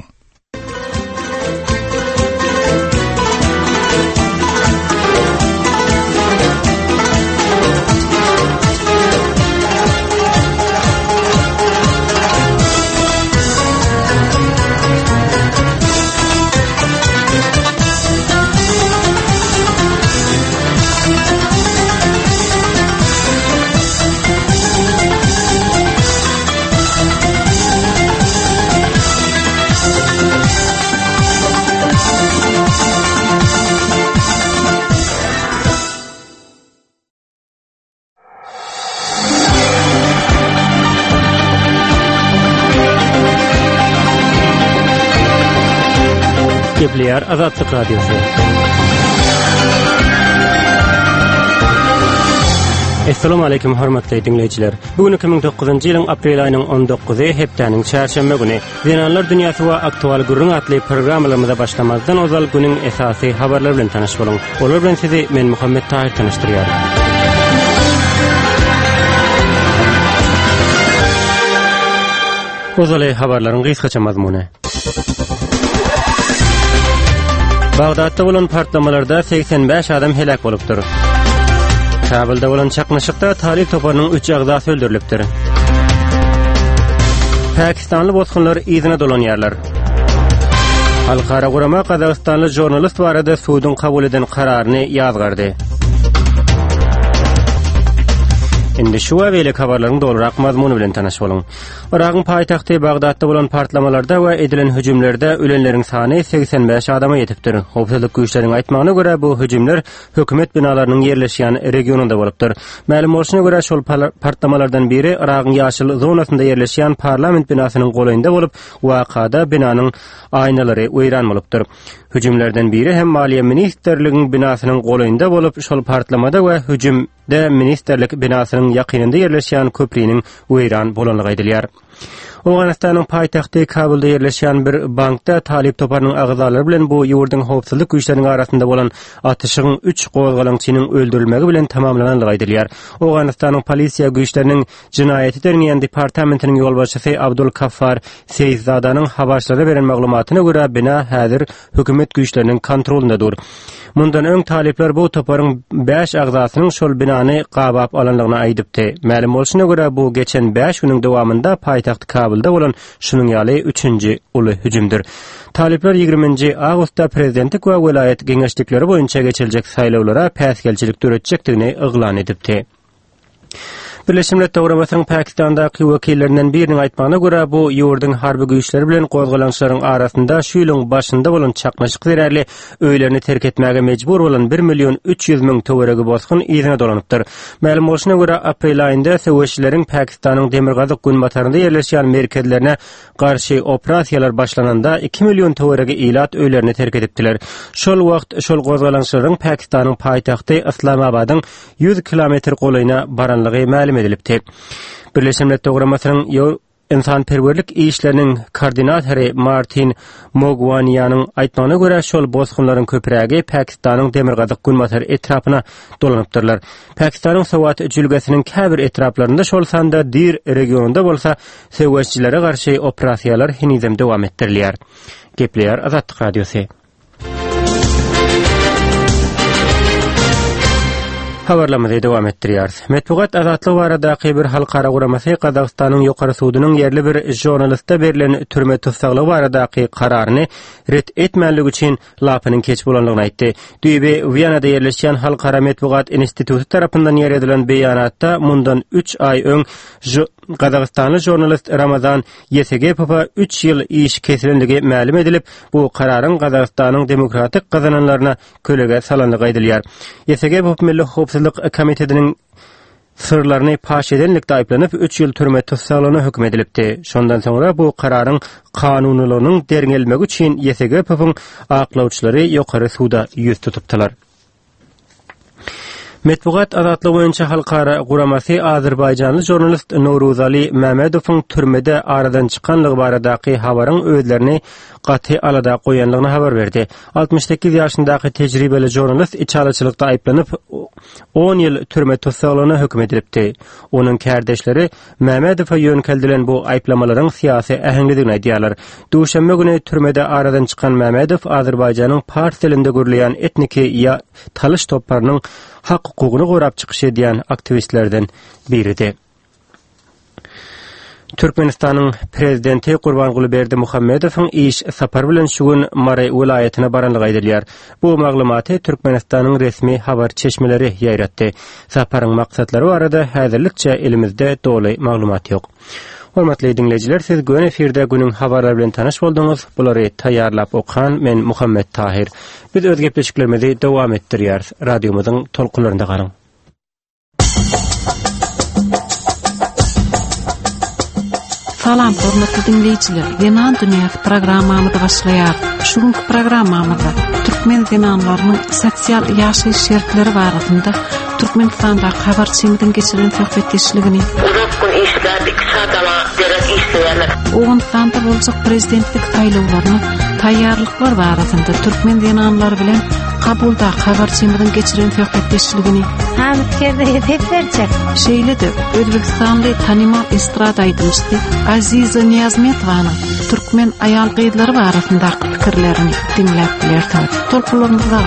Kepler Azatlyk Radiosu. Assalamu alaykum hormatly dinleyijiler. Bugün 2009-njy ýylyň aprel aýynyň 19-y hepdeniň çarşamba güni Zenanlar dünýäsi we aktual gurrun atly programmalarymyza başlamazdan ozal güniň esasy habarlar bilen tanyş boluň. Olar bilen sizi men Muhammed Tahir tanışdyrýar. Ozal habarlaryň gysgaça mazmuny. Bagdatda bolan partlamalarda 85 adam helak bolupdyr. Kabulda bolan çaknaşykda Talib toparının 3 agzasy öldürilipdir. Pakistanly botgunlar izine dolanýarlar. Halkara gurama Kazakistanly jurnalist barada suudun kabul eden kararyny ýazgardy. Indi şu wele habarlaryň dolrak mazmuny bilen tanaş boluň. Iraqyň paýtagty Bagdatda bolan partlamalarda we edilen hüjümlerde ölenleriň sany 85 adama ýetipdir. Howpsuzlyk güýçleriň aýtmagyna görä bu hüjümler hökümet binalarynyň ýerleşýän regionunda bolupdyr. Ma'lum bolşuna görä şol partlamalardan biri Iraqyň ýaşyl zonasynda ýerleşýän parlament binasynyň goýynda bolup, wakada binanyň aýnalary weýran bolupdyr. Hüjümlerden biri hem Maliýe ministrligiň binasynyň goýynda bolup, şol partlamada we hüjümde ministerlik binasynyň ýakynynda ýerleşýän köprüniň weýran bolanlygy aýdylýar. Awganistanyň paýtagty Kabulda ýerleşýän bir bankda Talib toparnyň agzalary bilen bu ýurduň howpsuzlyk güýçlerining arasynda bolan atyşygyň 3 gozgalançynyň öldürilmegi bilen tamamlananlygy aýdylýar. Awganistanyň polisiýa güýçleriniň jinaýeti derneýän departamentiniň ýolbaşçysy Abdul Kaffar Seyzadanyň habarçylara beren maglumatyna görä bina häzir hökümet güýçleriniň kontrolundadyr. Mundan öň talipler bu toparyň 5 agzasynyň şol binany gabap alanlygyna aýdypdy. Ma'lum bolşuna görä bu geçen 5 güniň dowamında paýtaxt Kabulda bolan şunyň ýaly 3-nji uly hüjümdir. Talipler 20-nji awgustda prezidentlik we welayet geňeşlikleri boýunça geçirijek saýlawlara päsgelçilik töretjekdigini yglan edipdi. Birleşmiş Milletler Guramasynyň Pakistandaky wekillerinden biriniň aýtmagyna görä bu ýurduň harby güýçleri bilen gozgalançlaryň arasynda şu ýylyň başynda bolan çaknaşyk zerärli öýlerini terk etmäge mejbur bolan 1.300.000 töweregi bosgun izine dolanypdyr. Ma'lum bolşuna görä aprel aýynda söwüşçileriň Pakistanyň demirgazyk günbatarynda ýerleşýän merkezlerine garşy operasiýalar başlananda 2 million töweregi ilat öýlerini terk edipdiler. Şol wagt şol gozgalançlaryň Pakistanyň paýtagty Islamabadyň 100 kilometr golayna baranlygy edilipdi. Birleşmiş Milletler Guramasynyň insanperwerlik işleriniň koordinatory Martin Mogwaniýanyň aýtmagyna görä şol bosgunlaryň köpregi Pakistanyň demirgazyk günbatary etrapyna dolanypdyrlar. Pakistanyň sowat jülgesiniň käbir etraplarynda şol sanda dir regionunda bolsa söwüşçilere garşy operasiýalar hinizem dowam etdirilýär. Kepler Azatlyk Radiosu. Habarlamada dowam etdirýär. Medeniýet azatlygy baradaky bir halkara guramasy Kazakstanyň ýokary suudynyň ýerli bir jurnalistga berilen türme tutsaklygy baradaky kararyny ret etmänligi üçin lapynyň keç bolanlygyny aýtdy. Düýbe Wienada ýerleşýän Halkara Medeniýet Instituty tarapyndan ýeredilen beýanatda mundan 3 ay öň Kazakstanly jurnalist Ramazan Yesegepowa 3 ýyl iş kesilenligi ma'lum edilip, bu kararyň Kazakstanyň demokratik gazananlaryna kölege salanlygy aýdylýar. Yesegepov Milli Howpsuzlyk Komitetining sırlaryny paş edenlikde aýplanyp 3 ýyl türme tutsaklygyna hükm edilipdi. Şondan soňra bu kararyň kanunylygynyň derňelmegi üçin Yesegepowyň aklawçylary ýokary suda ýüz tutupdylar. Medeniýet azatlygy boýunça halkara guramasy Azerbaýjanly jurnalist Nowruzaly Mehmedowyň türmede aradan çykanlygy baradaky habaryň özlerini gaty alada goýanlygyny habar berdi. 68 ýaşyndaky tejribeli jurnalist içalaçylykda aýplanyp 10 ýyl türme tutsaklygyna hükm edilipdi. Onuň kärdeşleri Mehmedowa ýönkeldilen bu aýplamalaryň syýasy ähemligini aýdýarlar. Duşanbe güni türmede aradan çykan Mehmedow Azerbaýjanyň Pars dilinde görülen etniki ýa talyş toplarynyň hak hukugyny gorap çykyş edýän aktivistlerden biridir. Türkmenistanyň prezidenti Gurbanguly Berdimuhammedowyň iş sapary bilen şu gün Maray welaýatyna baranlygy aýdylýar. Bu maglumaty Türkmenistanyň resmi habar çeşmeleri ýaýratdy. Saparyň maksatlary barada häzirlikçe elimizde doly maglumat ýok. Hormatly dinleyijiler, siz göň efirde günüň habarlary bilen tanyş bolduňuz. Bulary taýýarlap okan men Muhammed Tahir. Biz öz gepleşiklerimizi dowam etdirýär. Radiomyzyň tolkunlarynda garaň. Salam hormatly dinleyijiler. Yenan Dünya programmamyzy başlaýar. Şuňky programmamyzda türkmen dinanlarynyň sosial ýaşaýyş şertleri barasynda Türkmenistanda habarçylygyň geçiren söhbetleşigini Oňsanda boljak prezidentlik saýlawlaryna taýýarlyklar barasynda türkmen dinanlary bilen kabulda habarçylygyň geçiren söhbetleşigini Şeýlede Özbekistanly tanymal estrada aýdymçy Aziza Niyazmetowanyň türkmen aýal gyýdlary barasynda pikirlerini dinläp bilersiň. Tolkularymyzda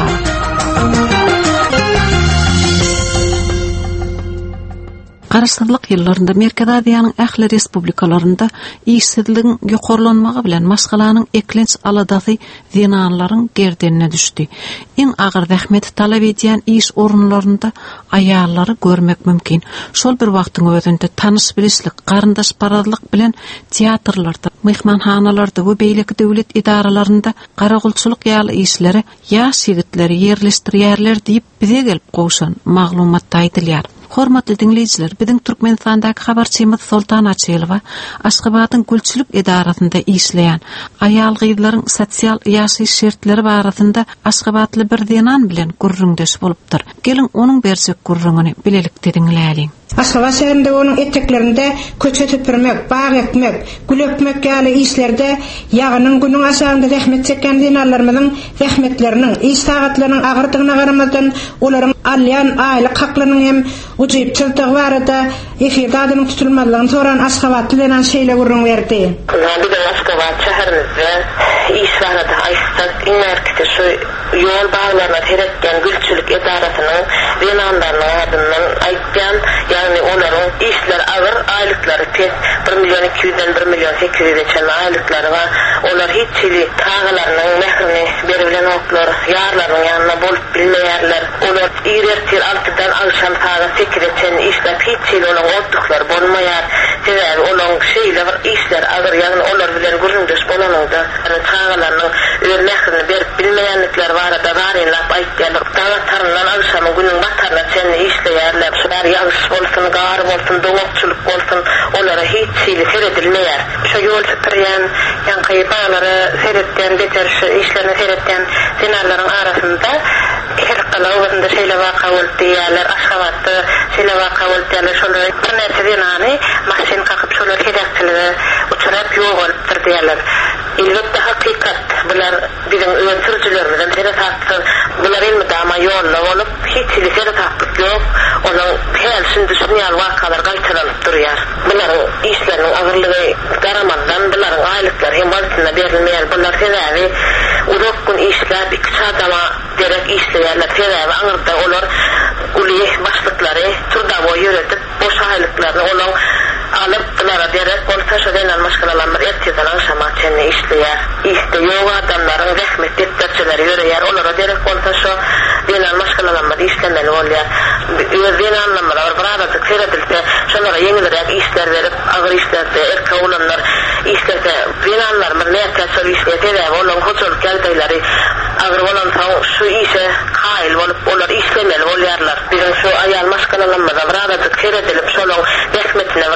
Garaşdyrlyk ýyllarynda Merkez Aziýanyň ähli respublikalarynda işsizligiň ýokarlanmagy bilen maşgalanyň eklenç aladasy zinanlaryň gerdenine düşdi. Iň agyr zähmet talap edýän iş orunlarynda aýallary görmek mümkin. Şol bir wagtyň özünde tanış bilişlik, garyndaş paradlyk bilen teatrlarda, mehmanhanalarda we beýleki döwlet idaralarynda garagulçylyk ýaly işleri ýaş ýigitleri ýerleşdirýärler diýip bize gelip goşan maglumatda aýdylýar. Hormatly dinleyijiler, biziň Türkmenistandaky habarçymyz Sultan Açylowa Aşgabatyň Gülçülük Edarasynda işleýän aýal gyýdlaryň sosial ýaşaýyş şertleri barasynda Aşgabatly bir dinan bilen gurrundeş bolupdyr. Gelin onuň bersek gurrunyny bilelikde dinläýin. Aşgabat şäherinde onuň etjeklerinde köçe tüpürmek, bağ ekmek, gül öpmek ýaly işlerde ýagynyň günüň aşagynda zähmet çeken dinanlarymyzyň zähmetleriniň, iş sagatlarynyň agyrdygyna garamadan olaryň alýan aýlyk haklarynyň hem uçyp çyltygy barada efirde adynyň tutulmalygyny soran Aşgabatly dinan şeýle gurrun berdi. Bizim Aşgabat şäherimizde iş barada aýssak iňerkide şu ýol baglaryna teretken Gülçülük Edarasynyň dinanlarynyň adyndan aýtýan yani onların işler ağır, aylıkları pek 1.200.000'den 1.800.000'e çen aylıkları var. Onlar hiç çili tağalarının mehrini berilen oklar, yarlarının yanına bolup bilmeyerler. Onlar iğrertir altıdan alışan tağa 8'e çen işler hiç çili olan olduklar bolmayar. Sebebi olan şeyler var, işler ağır yani onlar bilen gurunduş bolanında tağalarının mehrini berip bilmeyenlikler var da varinlap aytyalar. Dağa tarından alışanın günün batarına çen işleyerler. Şunlar yağış olsun, gar olsun, doňokçuluk olsun, olara hiç şeýle seredilmeýär. Şu ýol süpürýän, ýanky bağlary seretden, beter işlerini seretden dinarlaryň arasynda her galawynda şeýle waka bolýarlar, Aşgabatda şeýle waka bolýarlar. Şolary bir näçe dinany maşyn kakyp şolar hedekçiligi uçurap ýok bolupdyr diýerler. Elbetde hakykat bular biziň öňsürjülerimizden biri taýtdyr. Bular ilmi dama ýolla bolup hiç şeýle taýtdyk ýok. Onuň her düşünýän wakalar gaýtarylyp durýar. Buların işleriniň agyrlygy garamadan buların aýlyklary hem bolsyna berilmeýär. Bular sebebi urok gün işler bir adama derek işleýärler. Sebebi aňyrda olar uly başlyklary turda boý ýöretip boş aýlyklaryny olaň alıp bulara derek bolsa şu denen maşgalalanlar etýän aşama çenni işleýär. İşte ýok adamlaryň zähmet etdirçileri ýöreýär. Olara derek bolsa şu denen maşgalalanlar işlemeli bolýar. Özüne anlamalar burada seredilse şonlara ýeňilirek işler berip agyr işlerde erke olanlar işlerde binanlar näçe işlerde we olaň hoçuluk ýagdaýlary agyr bolan şu işe haýyl bolup olar işlemeli bolýarlar. Biziň şu aýal maşgalalanmada burada seredilip şolaň zähmetine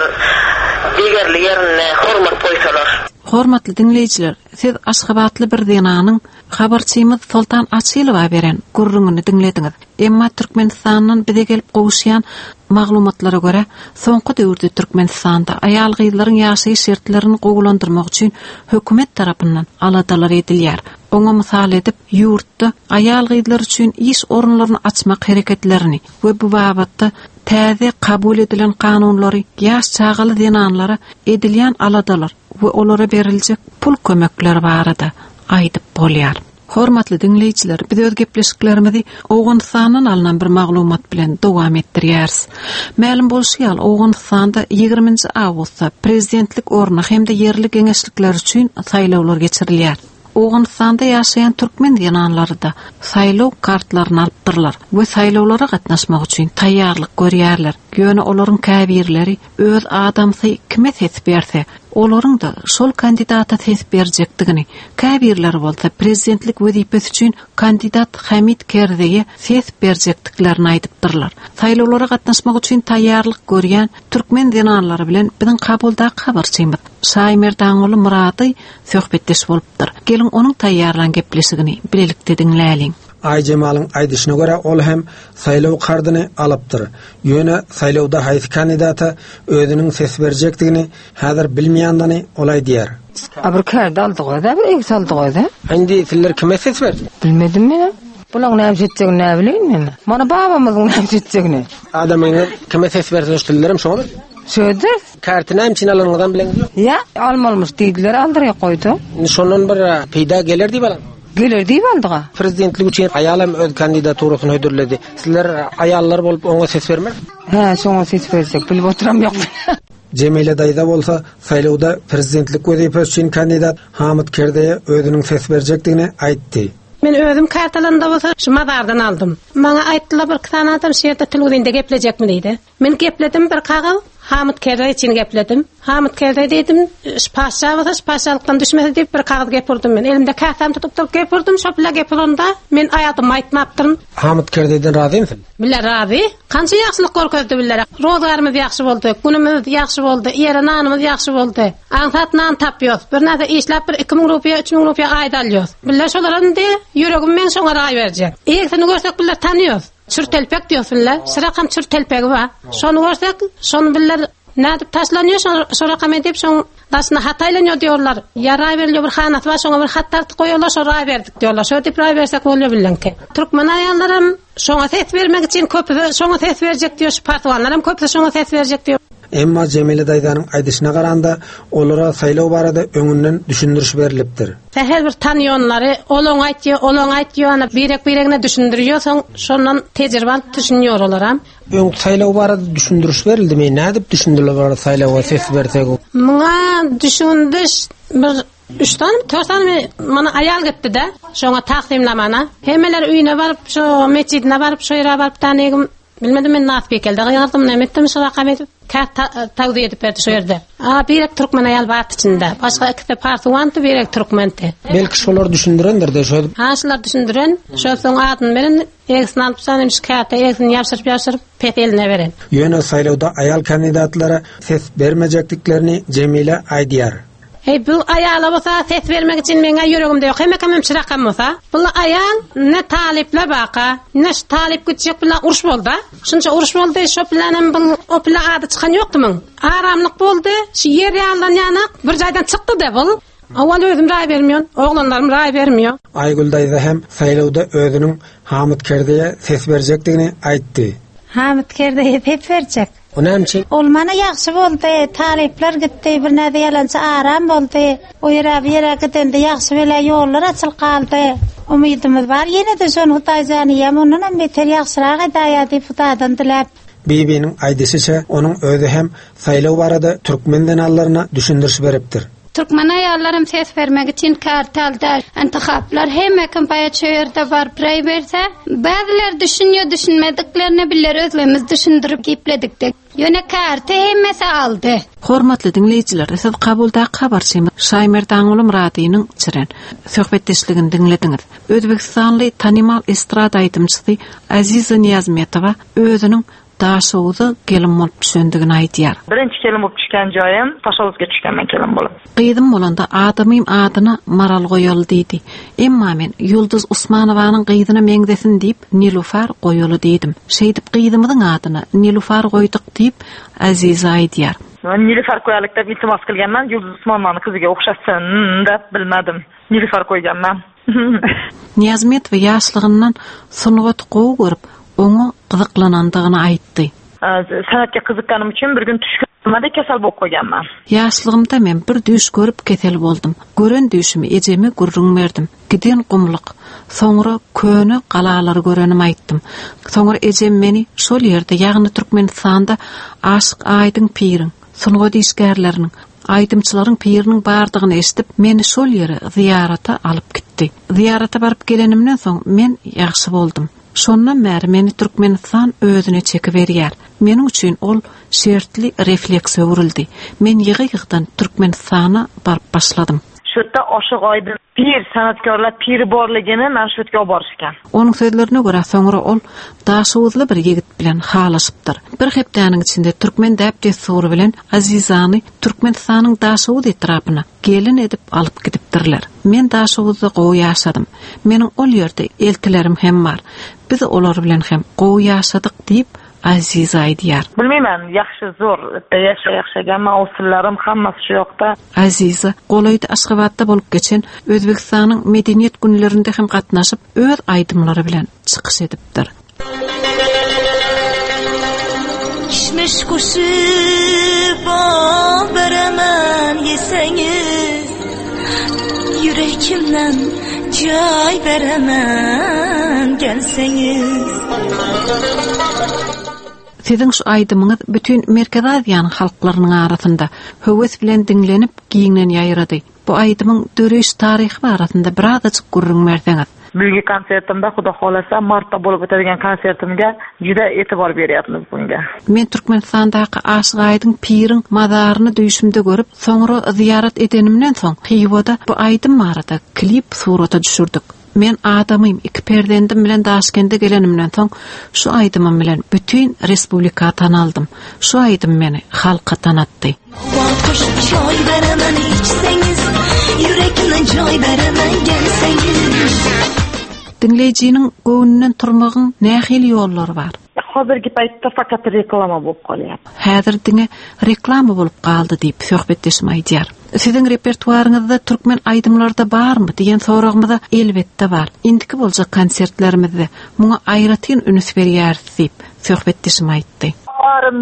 digerli ýerine hormat goýsalar. Hormatly dinleyijiler, siz Aşgabatly bir dinanyň habarçymyz Sultan Açylowa beren gurrunyny dinlediňiz. Emma Türkmenistanyň bize gelip gowuşýan maglumatlara göre soňky döwürde Türkmenistanda aýal gyýdlaryň ýaşaýyş şertlerini gowulandyrmak üçin hökümet tarapyndan aladalar edilýär. Oňa mysal edip ýurtda aýal gyýdlar üçin iş orunlaryny açmak hereketlerini we bu babatda täze kabul edilen kanunlary ýaş çagaly dinanlara edilýän aladalar we olara beriljek pul kömekleri barada aýdyp bolýar. Hormatly dinleyijiler, biz öz gepleşiklerimizi Owgunstanyň alynan bir maglumat bilen dowam etdirýäris. Ma'lum bolşýal, Owgunstanda 20-nji awgustda prezidentlik orna hemde yerli geňeşlikler üçin saýlawlar geçirilýär. Owgunstanda ýaşaýan türkmen dinanlary da saýlaw kartlaryny alypdyrlar we saýlawlara gatnaşmak üçin taýýarlyk görýärler. Ýöne olaryň käbirleri öz adamsy kime seçip berse, olaryň da şol kandidata seçip berjekdigini, käbirler bolsa prezidentlik wezipesi üçin kandidat Hamid Kerzeýe seçip berjekdiklerini aýdypdyrlar. Saýlawlara gatnaşmak üçin taýýarlyk görýän türkmen dinanlary bilen biziň kabulda habarçymyz Şaýmer Daňoğlu Murady söhbetdeş bolupdyr. Gelin onuň taýýarlan gepleşigini bilelikde diňläliň. Aycemal'ın aýdyşyna görä ol hem saýlaw kardyny alypdyr. Ýöne saýlawda haýsy kandidata özüniň ses berjekdigini häzir bilmeýändini olay diýär. Aber kärde aldyk da, bir eks aldyk da. Indi sizler kime ses berdi? Bilmedim men. Bulan näme jetjegini näme bileýin men. Mana babamyzyň näme jetjegini. Adamyň kime ses berdi şollerim şoňa. Şöyle. Kartını hem çin alınğadan bilen. Ya, almalmış diýdiler, aldyra goýdy. Şondan bir peýda geler diýip alan. Geler diýip aldyga. Prezidentlik üçin aýalam öz kandidaturasyny ödürledi. Sizler aýallar bolup oňa ses bermer? Ha, şoňa ses bersek bilip oturam ýok. Cemile Dayda bolsa saýlawda prezidentlik wezipesi üçin kandidat Hamid Kerdeýe özüniň ses berjekdigini aýtdy. Men özüm kartalanda bolsa şu madardan aldım. Bana aýtdylar bir tane adam şeýerde telewizionda geplejekmi diýdi. Men gepledim bir kagaz. Hamid Kerdeýe için gepledim. Hamid Kerdeýe dedim, paşa bolsa paşalykdan düşmese diýip bir kagaz gepirdim men. Elimde kartam tutup gepirdim, şopla gepirende men aýatym aýtmapdym. Hamid Kerdeýden razymysyň? Biller razy. Kança ýaxşylyk görkezdi biller. Rozgarymyz ýaxşy boldy, günümüz ýaxşy boldy, ýerenanymyz ýaxşy boldy. Ansatnan tapýos. Bir näde işläp bir 2000 rupiýa, 3000 rupiýa aýda alýos. Biller şolaryndy, ýüregim men şoňa raý berjek. Egsini görsek biller tanýos. Çürtelpek diýoslar. Sırakam çürtelpegi var. Şonu görsek, şonu biller näde taşlanýar, şo rakam edip şoň daşyna hataylanýar diýorlar. Ýa-raý berilýär bir hanat var, şoňa bir hat tartyp goýarlar, şo raý berdik diýorlar. Şo dip raý bersek bolýar bilenki. Türkmen aýallaram şoňa ses bermek için köpü şoňa ses berjek diýýär, partwanlaram köpü şoňa ses berjek diýýär. Emma Cemile Daýdanyň aýdyşyna garanda olara saýlaw barada öňünden düşündürüş berilipdir. Her bir tanýanlary olaň aýtýar, ana birek-biregine düşündirýär, şondan tejriban düşünýär olaram. Öň saýlaw barada düşündürüş berildimi? Näde düşündiler barada saýlawga ses bersek? Muňa düşündüş bir 3 tane, 4 tane mana aýal gitdi-de, şoňa takdimlamana. Hemmeler üýüne baryp, şo meçidine baryp, şo ýere baryp tanygym bilmedim men nasip ekelde. Ýardım näme etdim, şo rakam edip tagdy edip berdi şo ýerde. Birek türkmen aýal bar içinde. Başga ikide partiwanty birek türkmenti. Belki şolar düşündirendir de şo. Ha, şolar düşündiren. Şo soň adyny beren, egsini alyp sanym şikayet, egsini ýapşyryp pet eline beren. Ýöne saýlawda aýal kandidatlara ses bermejekdiklerini Cemile aýdýar. Hey, bu aýala bolsa ses vermek için meňe ýüregimde ýok. Hemme şirakam bolsa, bu aýal ne talipler baka, ne talip güçjek bilen uruş boldy. Şunça uruş boldy, şo bilenem bu o bilen ady çykan ýokdymy? Aramlyk boldy. Şu ýer ýaldan ýana bir jaýdan çykdy da bu. Awal özüm raý bermiýär, oglanlarym raý bermiýär. Aýgül Daýda hem saýlawda özüniň Hamid Kerdeýe ses berjekdigini aýtdy. Hamid Kerdeýe ses berjek. O näme? Olmana ýaxşy boldy, talipler gitdi, bir näde ýalança aram boldy. O ýere gitende ýaxşy bile ýollar açyl kaldy. Umydymyz bar, ýene de şonu Hudaý zanýam, ondan beter ýaxşyraga daýady Hudaýdan dilep. Bibiň aýdyşyça, onuň özü hem saýlaw barada türkmen denallarına düşündürüş beripdir. Türkmen aýallarym ses bermek için kartalda intihaplar hemme kampanya çöýerde bar pray berse, bäziler düşünmediklerini biller özlemiz düşündirip gepledik de. Ýöne karty hemmesi aldy. Hormatly dinleýijiler, siz kabulda habarçymy Şaýmer Daňoğlu Muradynyň çiren söhbetdeşligini dinlediňiz. Özbekistanly tanymal estrada aýdymçysy Aziza Niyazmetowa özüniň daşowda gelin bolup düşendigini aýdýar. Birinci gelin bolup düşken joyum Taşowuzga düşken men gelin bolup. Gyýdym bolanda adamym adyna Maral goýaly diýdi. Emma men Ýulduz Usmanowanyň gyýdyna meňdesin diýip Nilufar goýaly diýdim. Şeýdip gyýdymyň adyna Nilufar goýdyk diýip Aziza aýdýar. Nilufar goýalykda iltimas kılganman, Ýulduz Usmanowanyň kyzyga okşasyn dep bilmedim. Nilufar goýganman. Niyazmet we ýaşlygyndan sunugat gowy görüp onu gyzyklanandygyny aýtdy. Sanatga gyzykkanym üçin bir gün düşkünmede kesel bolup goýganman. Ýaşlygymda men bir düş görüp kesel boldum. Gören düşümi ejemi gurrun berdim. Giden gumlyk. Soňra köni galalary görenim aýtdym. Soňra ejem meni şol ýerde, ýagny Türkmenistanda aşyk aýdyň pirin, sunugat işgärleriniň, aýdymçylaryň piriniň bardygyny eşitip meni şol ýere ziýarata alyp gitdi. Ziýarata baryp gelenimden soň men ýaxşy boldum. Şondan bäri meni Türkmenistan özüne çekip berýär. Meniň üçin ol şertli refleksiýa urildi. Men ýygy-ýygdan Türkmenistana baryp başladym. Şu şurda aşık aydın pir sanatkarlar piri borligini men şu yerge barışkan. Onun sözlerine göre soňra ol daşywyzly bir ýigit bilen halaşypdyr. Bir hepdäniň içinde türkmen däp desur bilen Azizany Türkmenistanyň daşywyz etrapyna gelin edip alyp gidipdirler. Men daşywyzda gowy ýaşadym. Meniň ol ýerde eltilerim hem bar. Biz olar bilen hem gowy ýaşadyk diýip Aziz aýdýar. Bilmeýmän, ýaxşy zor, ýaşaýan awsullaryň hammasy şu ýokda. Aziz, Golaýdy Aşgabatda bolup geçen Özbekistanyň medeniýet günlerinde hem gatnaşyp öz aýdymlary bilen çykyş edipdir. Kişmiş kuşu beremen yeseňiz, yürekimden joy beremen gelseňiz. Sizin şu aýdymyňyz bütün Merkez Aziýanyň halklarynyň arasynda höwes bilen diňlenip giňden ýaýrady. Bu aýdymyň döreş taryhy arasynda birazajyk gurrunmerseňiz. Büyük konsertimde Huda halasa martda bolup ötedigen konsertimge juda eýtibor berýärmiz bunga. Men Türkmenistandaky aşyk aýdyň piriň mazaryny düýşümde görüp, soňra ziyaret edenimden soň Hywoda bu aýdym barada klip surata düşürdük. Men adamym, iki perdendim bilen Daşkende gelenimden soň şu aýdymym bilen bütün respublika tanaldım. Şu aýdym meni halka tanatdy. Joy beremen içseňiz, yürekimden joy beremen gelseňiz. Dinleýijiniň göwnünden turmagyň nähil ýollary bar? Hazırki paýtda fakat reklama bolup galýar. Häzir diňe reklama bolup galdy diýip söhbetleşme aýdýar. Sizin repertuaryňyzda türkmen aýdymlarda barmy diýen soragymda elbetde bar. Indiki bolsa konsertlerimizde muňa aýratyn ünüs berýärsiz diýip söhbetleşme aýtdy. Narım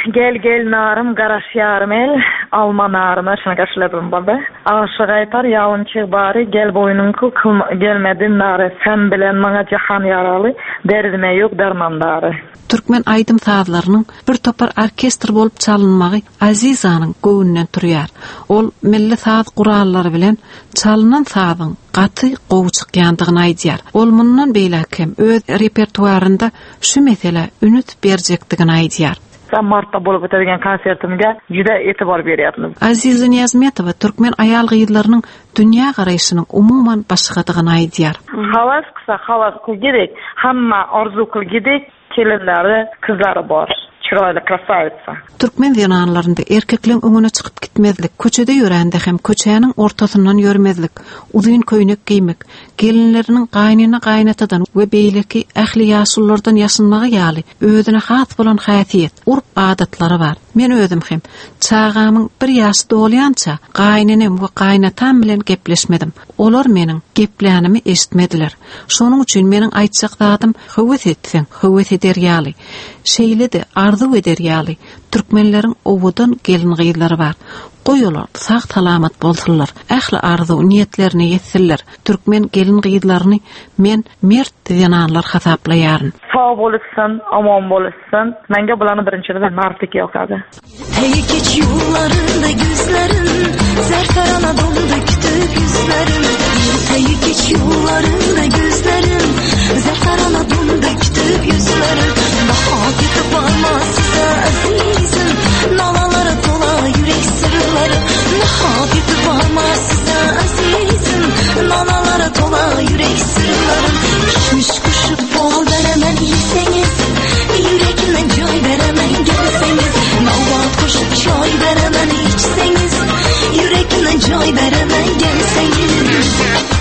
gel narım garaş yarım el alma narıma şuna karşıladım baba. Aşık aytar yağınçı bari gel boynunku gelmedin narı sen bilen maňa jahan yaraly derdime yok darmandarı. Türkmen aýdym sazlarynyň bir topar orkestr bolup çalynmagy Azizanyň göwnünden turýar. Ol milli saz gurallary bilen çalynan sazyň gaty gowçyk ýandygyny aýdýar. Ol mundan beýlekem öz repertuarynda şu mesele ünüt berjekdigini aýdýar. Martda bolup ötedigen konsertimge juda eýtibor berýärmiz. Aziz Niyazmetowa türkmen aýal gyýylarynyň dünýä garaýşynyň umuman başgadygyny aýdýar. Havas kısa havas kılgidik, hamma arzu kılgidik, kelinleri, kızları bor. Çıraylı krasavitsa. Türkmen zenanlarında erkeklerin öňüne çykyp gitmezlik, köçede ýörende hem köçäniň ortasyndan ýörmezlik, uzun köýnek giýmek, gelinleriniň gaýnyna gaýnatadan we beýleki ähli ýaşullardan ýaşynmagy ýaly özüne has bolan häsiýet, urp adatlary bar. Men özüm hem çağamyň bir ýaşy dolýança gaýnynam we gaýnatam bilen gepleşmedim. Olar meniň geplänimi eşitmediler. Şonuň üçin meniň aýtjak zatym höwes etseň, höwes eder ýaly. Şeýledi arzu eder ýaly. Türkmenleriň owadan gelin gyýylary bar. Goýular sag salamat bolsunlar. Ähli arzu niýetlerini ýetsinler. Türkmen gelin gyýylaryny men mert zenanlar hasaplaýaryn. Sağ bolsun, aman bolsun. Menge bularny birinçiden nartik ýokady. Hey geç yollarında gözlerin, zerferana dolu döktü yüzlerin. Hey geç yollarında gözlerin, zerferana dolu döktü yüzlerin. Daha kötü varmaz size azizim, nalalara tola yürek sırları. Daha kötü varmaz size azizim, nalalara tola yürek sırları. Kişmiş kuşu bol veremen yeseňiz, yürekimden joy beremen gelseňiz. Navat kuşu joy beremen içseňiz, yürekimden joy beremen gelseňiz.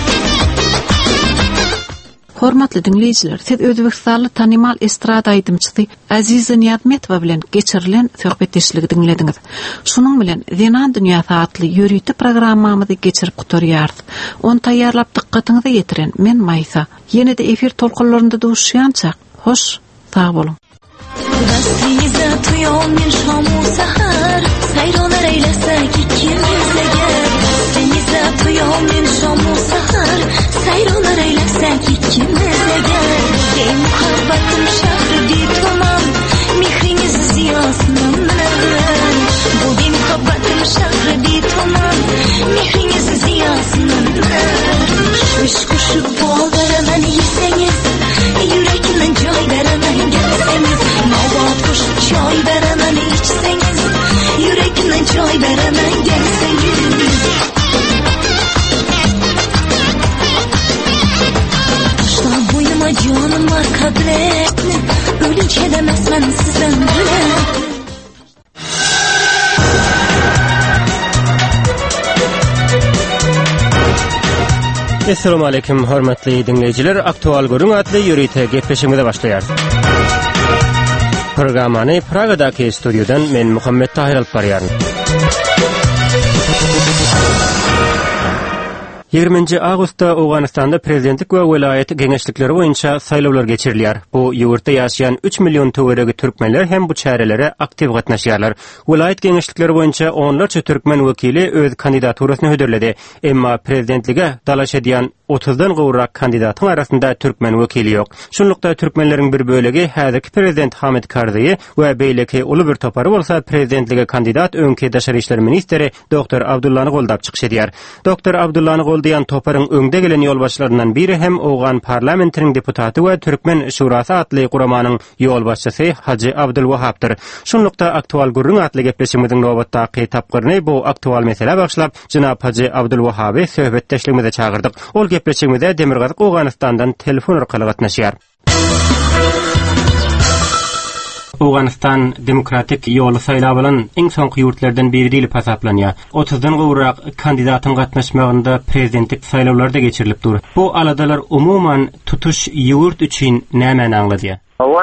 Hormatly dinleýijiler, siz Özbekistanly tanymal estrada aýdymçysy Aziz Niyazmetowa bilen geçirilen söhbetleşligi dinlediňiz. Şunuň bilen Zenan dünýäsi atly ýörüýti programmamyzy geçirip gutarýarys. Onu taýýarlap dikkatyňizi ýetiren men Maýsa. Ýene de efir tolkunlarynda duşýança, hoş, sag bolun. Gazetinize tuyon min şamu sahar, sayrolar eylesek ikimizle gel. Gazetinize tuyon min şamu sahar, sayrolar eylesek ikimizle gel. Ey muhabbetim şahri bir tuman, mihriniz ziyasının münevver. Bu ey muhabbetim şahri bir tuman, mihriniz ziyasının münevver. Kuşmuş kuşu bol veremen yeseňiz, yürekimden joy beremen gelseňiz. Navat kuşu joy beremen içseňiz, yürekimden joy beremen gelseňiz. emasman sizden bilen. Assalamu alaykum hormatly dinleyijiler. Aktual görüň atly ýörite gepleşigimize başlaýar. Programmany Pragadaky studiodan men Muhammed Tahir alyp barýaryn. 20 Agustda Awganistanda prezidentlik we welayet geňeşlikleri boýunça saýlawlar geçirilýär. Bu ýurtda ýaşaýan 3 million töweregi türkmenler hem bu çärelere aktiv gatnaşýarlar. Welayet geňeşlikleri boýunça onlarça türkmen wekili öz kandidaturasyny höderledi. Emma prezidentlige dalaş edýän 30dan gowrak kandidatyň arasynda türkmen wekili ýok. Şunlukda türkmenleriň bir bölegi häzirki prezident Hamid Karzai we beýleki uly bir topary bolsa prezidentlige kandidat öňki daşary işler ministeri Dr. Abdullany goldap çykyş edýär. Dr. Abdullany goldayan toparyň öňde gelen ýolbaşlaryndan biri hem Awgan parlamentiniň deputaty we Türkmen Şurasy atly guramanyň ýolbaşçysy Haji Abdul Wahapdyr. Şunlukda aktual gurrun atly gepleşigimiziň nowatdaky tapgyryny bu aktual mesele başlap jynap Haji Abdul Wahaby söhbetdeşligimize çagyrdyk. Ol gepleşigimizde Demirgazyk Awganistanyň telefon arkaly gatnaşýar. Awganistan demokratik ýoly saýlap alan iň soňky ýurtlardan biri diýilip hasaplanýar. 30dan gowrak kandidatyň gatnaşmagynda prezidentlik saýlawlarda geçirilipdir. Bu aladalar umuman tutuş ýurt üçin näme aňladýar?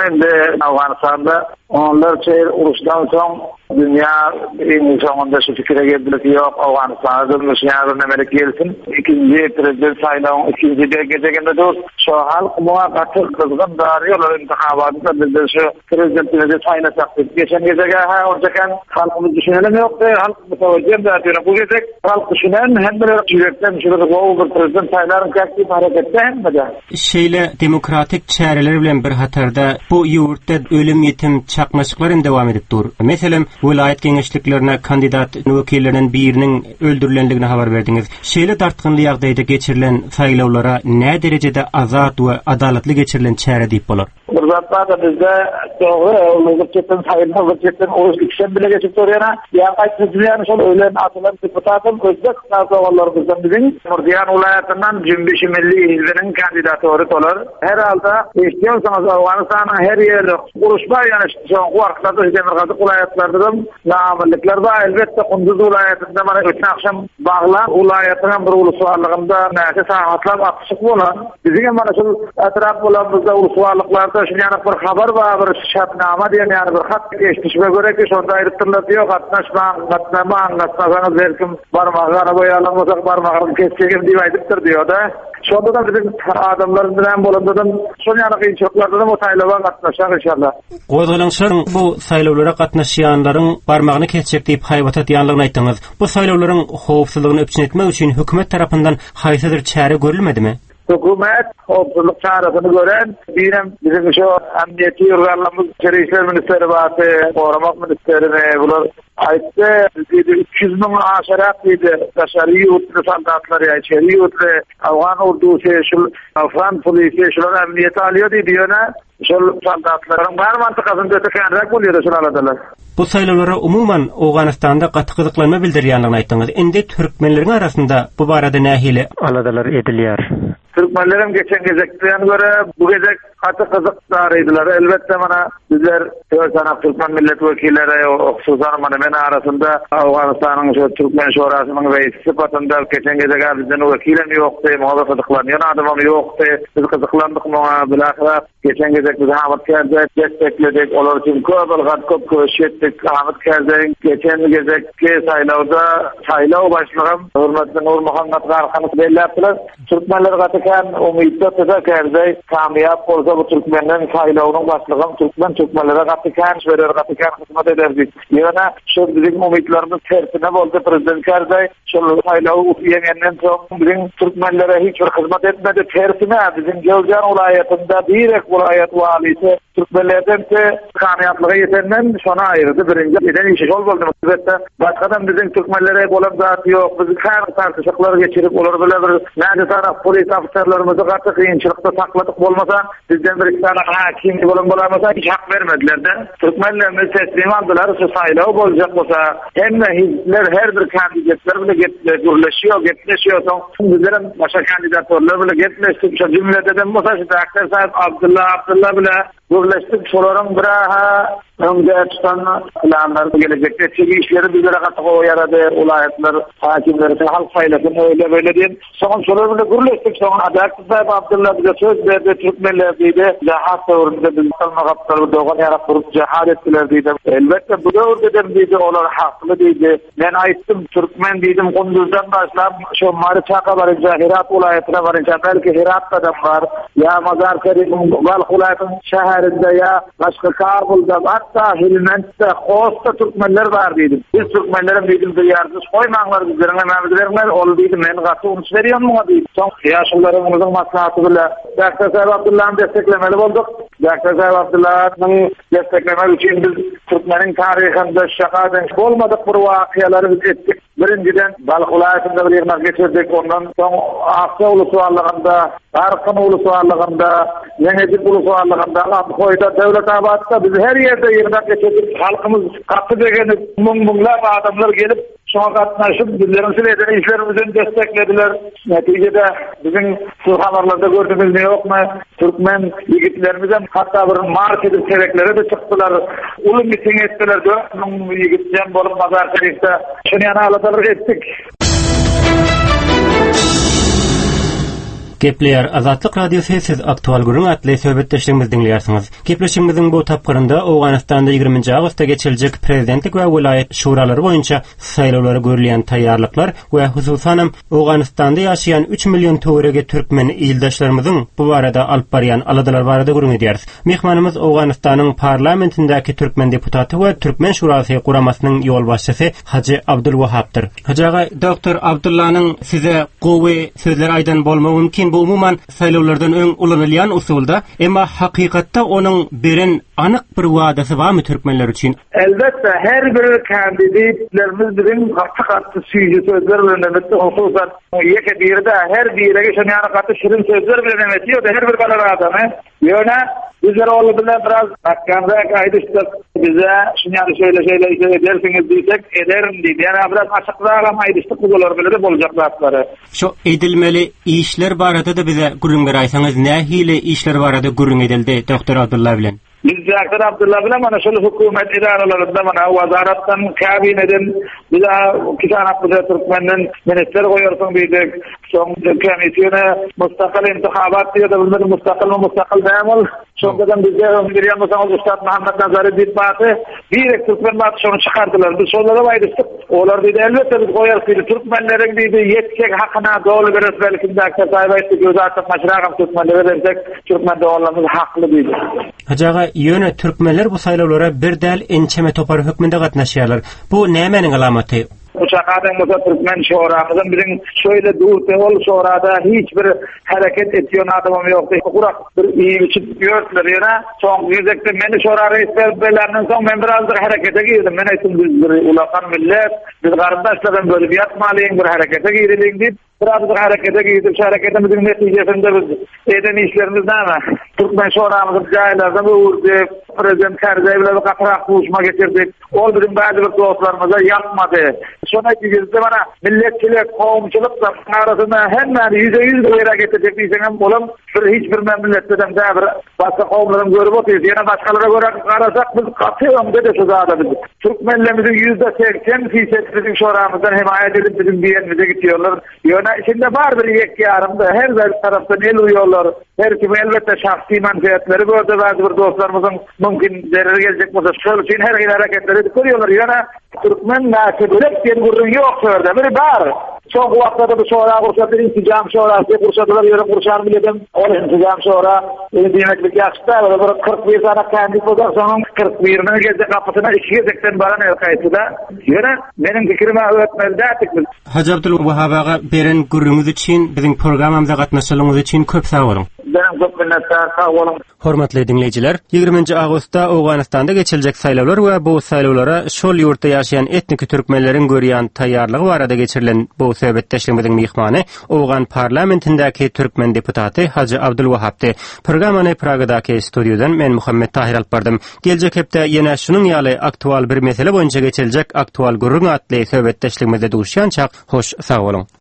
Awganistanda onlarca uruşdan soň dünya en sonunda şu fikre geldiler ki yok Awganistan'da Müslümanlar Amerika gelsin. İkinci prezident saylağı ikinci gezegende de şu halk buna katıl kızgın darıyorlar intihabatında bizde şu prezidentimizi saylasak. Geçen gezege ortakan halkımız düşünelim yok da halk müteveccih de atıyor. Bu gezeg halk düşünen hem de yürekten şurada bu prezident saylarının kaktif harekette hem de. Şeyle demokratik çäreler bilen bir hatarda bu ýurtda ölüm ýetim çakmaşyklary dowam edip dur. Meselem vilayet geňeşliklerine kandidat wekillerinden biriniň öldürilenligini habar berdiňiz. Şeýle dartgynly ýagdaýda geçirilen saýlawlara nä derejede azat we adalatly geçirilen çäre diýip bolar? Burzatda bizde doğru uluçetin sayılma uluçetin o ikişen bile geçip duruyana ya kaçtılayan şol ölen atılan deputatın özde kısasavallar bizden bizim Murdiyan ulayatından Cümbüşi Milli Hizbi'nin kandidatörü olar. Herhalde istiyorsanız Afganistan'ın her yeri kuruşma yani şu arkada Demirgazyk ulayatlarda naamillikler var. Elbette Kunduz ulayatında bana ötün akşam bağlan ulayatının bir ulusuarlığında neyse saatlar atışık bolan. Bizim bana şu etraf bulanımızda ulusuarlıklarda yani bir haber var, bir şartnama diyen yani bir hat geçmişime göre ki sonda ayrıtırlar diyor. Katnama anlatmasanız verkim barmağına boyalamasak barmağını keseceğim diye aydiptir diyor da. Sonda da bizim adamların bilen bolandadan son yana kıyınçılıklarda da o saylavan katnaşar inşallah. Qo'zg'alanışlar bu saýlawlara gatnaşýanlaryň barmagyny kesjek diýip haýbata diýanlygyny aýtdyňyz. Bu saýlawlaryň howpsuzlygyny öpçün etmek üçin hökümet tarapyndan haýsydyr çäre görülmedimi? Hükümet howpsuzlyk çäresini gören bizim şu emniyeti ýurganlarymyz Çereýişler ministeri batı, Goramak ministerine bular aýtdy. 300.000 aşarak diýdi. Daşary ýurtly soldatlary, içeri ýurtly Awgan ordusy, şu Afgan polisi, şular emniyet alýar diýdi ýöne. Şol soldatlaryň bar mantykasynda ötekenrek bolýar şol aladalar. Bu saýlawlara umuman Awganistanda gaty gyzyklanma bildirýänligini aýtdyňyz. Endi türkmenleriň arasynda bu barada nähili aladalar edilýär? Türkmenlerim geçen gezekten göre bu gezek katı kızıklarıydılar. Elbette bana bizler Türkmen Türkmen milletvekilleri hususan bana men arasında Afganistan'ın şu Türkmen Şurası'nın reisi sıfatında geçen gezek bizden o vekilim yoktu. Muhabbet kızıklanıyor adamım yoktu. Biz kızıklandık mı bilahara. Geçen gezek biz Ahmet Kerzey destekledik. Onlar için köp köşettik. Ahmet Kerzey'in geçen gezekki saylav başlığım hürmetli Nur Muhammed Garkan'ı belli yaptılar. Türkmenler katıken umidde de Kerzey kamiyap olsa bu Türkmenlerin saylavının başlığım Türkmenlere katıken hizmet ederdik. Yani şu bizim umidlerimiz tersine oldu Prezident Kerzey. Şu saylavı yengenden sonra bizim Türkmenlere hiçbir hizmet etmedi. Tersine bizim Gölcan ulayetinde direkt ulayet valisi Türkmenlerden de kamiyaplığa yetenden sona ayırdı. Birinci eden işi yol oldu. Başkadan bizim Türkmenlere olan zatı yok. Biz her tartışıkları geçirip olur böyle bir nerede taraf polis ofisörlerimizi gaty kynçylykda sakladyk bolmasa, bizden bir iki tane hakim bolan bolamasa hiç hak vermediler de. Türkmenlerimiz teslim aldılar, şu saylaw boljak bolsa, hemme hizipler her bir kandidatlar bile getleşiyor. Bizlerin başa kandidatlar bile getleşip, şu cümlede de bolsa, şu Dr. Sayıp Abdullah bile gürleştik, şoların biraha önde tutan planlar gelecekte çeki işleri bizlere katık o yaradı, ulayetler, hakimleri, halk faylasını öyle böyle diyeyim. Son şoları bile gürleştik, son Dr. Sayıp Abdullah bize söz verdi, Türkmenler deydi, cihad doğrunda biz kalma kapıları doğan yarak kurup cihad ettiler deydi. Elbette bu doğru dedim deydi, onlar haklı deydi. Ben ayıttım, Türkmen deydim, Kunduz'dan başlayıp şu Mariçaka varınca, Hirat ulayetine varınca, belki Hirat'ta da var, ya Mazar-Şerif'in, Galk ulayetinin şehirinde ya başka Kabul'da, hatta Hilment'te, Khosta Türkmenler var deydim. Biz Türkmenlerin deydim bir yardımcı koymanlar bizlerine mevzilerine ol deydim, ben katı unuş veriyor mu deydim. Son yaşlılarımızın maslahatı bile. Dr. Sayıp Abdullah'ın desteklemeli olduk. Dr. Sayıp Abdullah'ın desteklemek için biz Türkmenin tarihinde şakadan olmadık bir vakiyaları biz ettik. Birinciden Balık ulayetinde bir yığınak geçirdik. Ondan son Asya ulusu ağırlığında, Arkan ulusu ağırlığında, Yenecik ulusu ağırlığında, Abkoy'da, Devletabad'da biz her yerde yığınak geçirdik. Halkımız katı degeni mumlar adamlar gelip şuna katnaşıp bizlerin sileyden işlerimizin desteklediler. Neticede bizim Surhamarlarda gördüğümüz ne yok mu? Türkmen yigitlerimizden hatta bir marş edip sebekleri de çıktılar. Ulu miting ettiler. Dönüm yigitlerim bolup Mazar-Şerif'te şunu yana aladalar ettik. Gepleyer Azatlyk Radiosu siz aktual gurun atly söhbetdeşligimizni dinleýärsiňiz. Gepleşigimiziň bu tapgyrynda Awganystanda 20-nji agustda geçiljek prezidentlik we vilayet şuralary boýunça saýlawlara görülýän taýýarlyklar we hususan Awganystanda ýaşaýan 3 million töwerege türkmen ýyldaşlarymyzyň bu barada alyp barýan aladalar barada gurun edýäris. Mehmanymyz Awganystanyň parlamentindäki türkmen deputaty we türkmen şurasy guramasynyň ýol başçysy Haji Abdulwahapdyr. Hajaga Dr. Abdullah'nyň size gowy sözleri aýdan bolmagy mümkin. Bu umuman saýlawlardan öň ulanylýan usulda, emma hakykatda onuň beren anyk bir wadasy barmy türkmenler üçin? Elbette her bir kandidatlarımız bilen katı süýji sözler bilen emette hususan ýeke birde her birege şonu katı şirin sözler bilen emetiyor her bir balar adamy. Ýöne bizler ol bilen biraz hakkanrak aýdyşdyk. Bize şunu şeýle edersiňiz diýsek ederim diýdi. Ýani biraz açyklara aýdyşdyk bular bilen boljak zatlary. Şu edilmeli işler barada da bize gurrun beraýsaňyz, nähili işler barada gurrun edildi Dr. Abdullah bilen? Biz Dr. Abdullah bilen mana şol hökümet idaralarynda mana wazaratdan kabineden bize kitan hakkında Türkmenden minister goýarsyň diýdik. Soň komissiýona mustakil intihabat diýdi, mustakil dämol. Şondan bize Miriam Musamal Ustad Muhammed Nazary diýdi, bir Türkmen mat şonu çykardylar. Biz şollara aýdyşdyk. Olar diýdi, elbetde biz goýarsyz Türkmenleriň diýdi, ýetsek hakyna dowly beres belki Dr. Sayıp aýtdy, gözatmak maşragam Türkmenlere bersek, Türkmen dowlarymyz hakly diýdi. Hajaga ýöne türkmenler bu saýlawlara bir däl ençeme topar hökmünde gatnaşýarlar. Bu nämenin alamaty? Bu çakadan Musa Türkmen şoramızın bizim şöyle durte ol şorada hiçbir hareket etýän adamam ýokdy. Kurak bir iyi biçip ýörtler ýa-da soň ýüzekde meni şora reislerlerinden soň men birazdyr harekete girdim. Men aýtdym biz bir ulakan millet, biz garyndaşlardan bölüp ýatmalyň bir harekete girelim diýip birazdyr harekete girdim. Şu hareketimizin netijesinde biz eden işlerimiz näme? Türkmen şoramyzyň jaýlarynda öwürdi. Prezident Karzai bilen gaprak buluşma getirdik. Ol bizim bazı bir dostlarımıza yapmadı. Şuna gizli bana milletçilik, kowumçylyk arasında hemen %100 goýra getirdik diýsem bolam. Hiçbir memleketden de bir başka kowumlaryň görüp otyr. Ýene başgalara görä garasak biz gatyam dedi şu zada biz. Türkmenlerimizin %80% bizim şoramızdan himayet edip bizim diýenimize gitýärler. Ýöne içinde bar bir ýek ýarymda her bir tarapdan el uýarlar. Her kim elbette şahsy menfaatleri gördü bazı bir dostlarımızın mümkin zarar gelecek bolsa şol üçin her bir hareketleri görýärler. Ýöne Türkmen näçeberek diýen gurrun ýok şeýerde. Bir bar. Çok wagtda bu şora gursat bir intijam şorasy gursatlar ýöre gurşan biledim. Ol intijam şora diýmeklik ýaşda bir 41 sana kandy bolsa soň 41-ne gezde kapysyna 280 baran elkaýtda. Ýöne meniň pikirime öwretmeldik biz. Haji Abdulwahabaga beren gurrunuz üçin, biziň programmamyza gatnaşylygyňyz üçin köp sag bolun. Benim çok minnettar, sağ olun. Hormatly dinleyijiler, 20 Agustda Awganistanda geçilecek saýlawlar we bu saýlawlara şol ýurtda ýaşaýan etnik türkmenleriň görýän taýýarlygy barada geçirilen bu söhbetdeşligimiziň mihmany Awgan parlamentindäki türkmen deputaty Hacı Abdulwahapdy. Programmany Pragadaky studiodan men Muhammed Tahir alyp bardym. Geljek hepde ýene şunyň ýaly aktual bir mesele boýunça geçiljek aktual gurrun atly söhbetdeşligimizde duşýançak hoş sag bolun.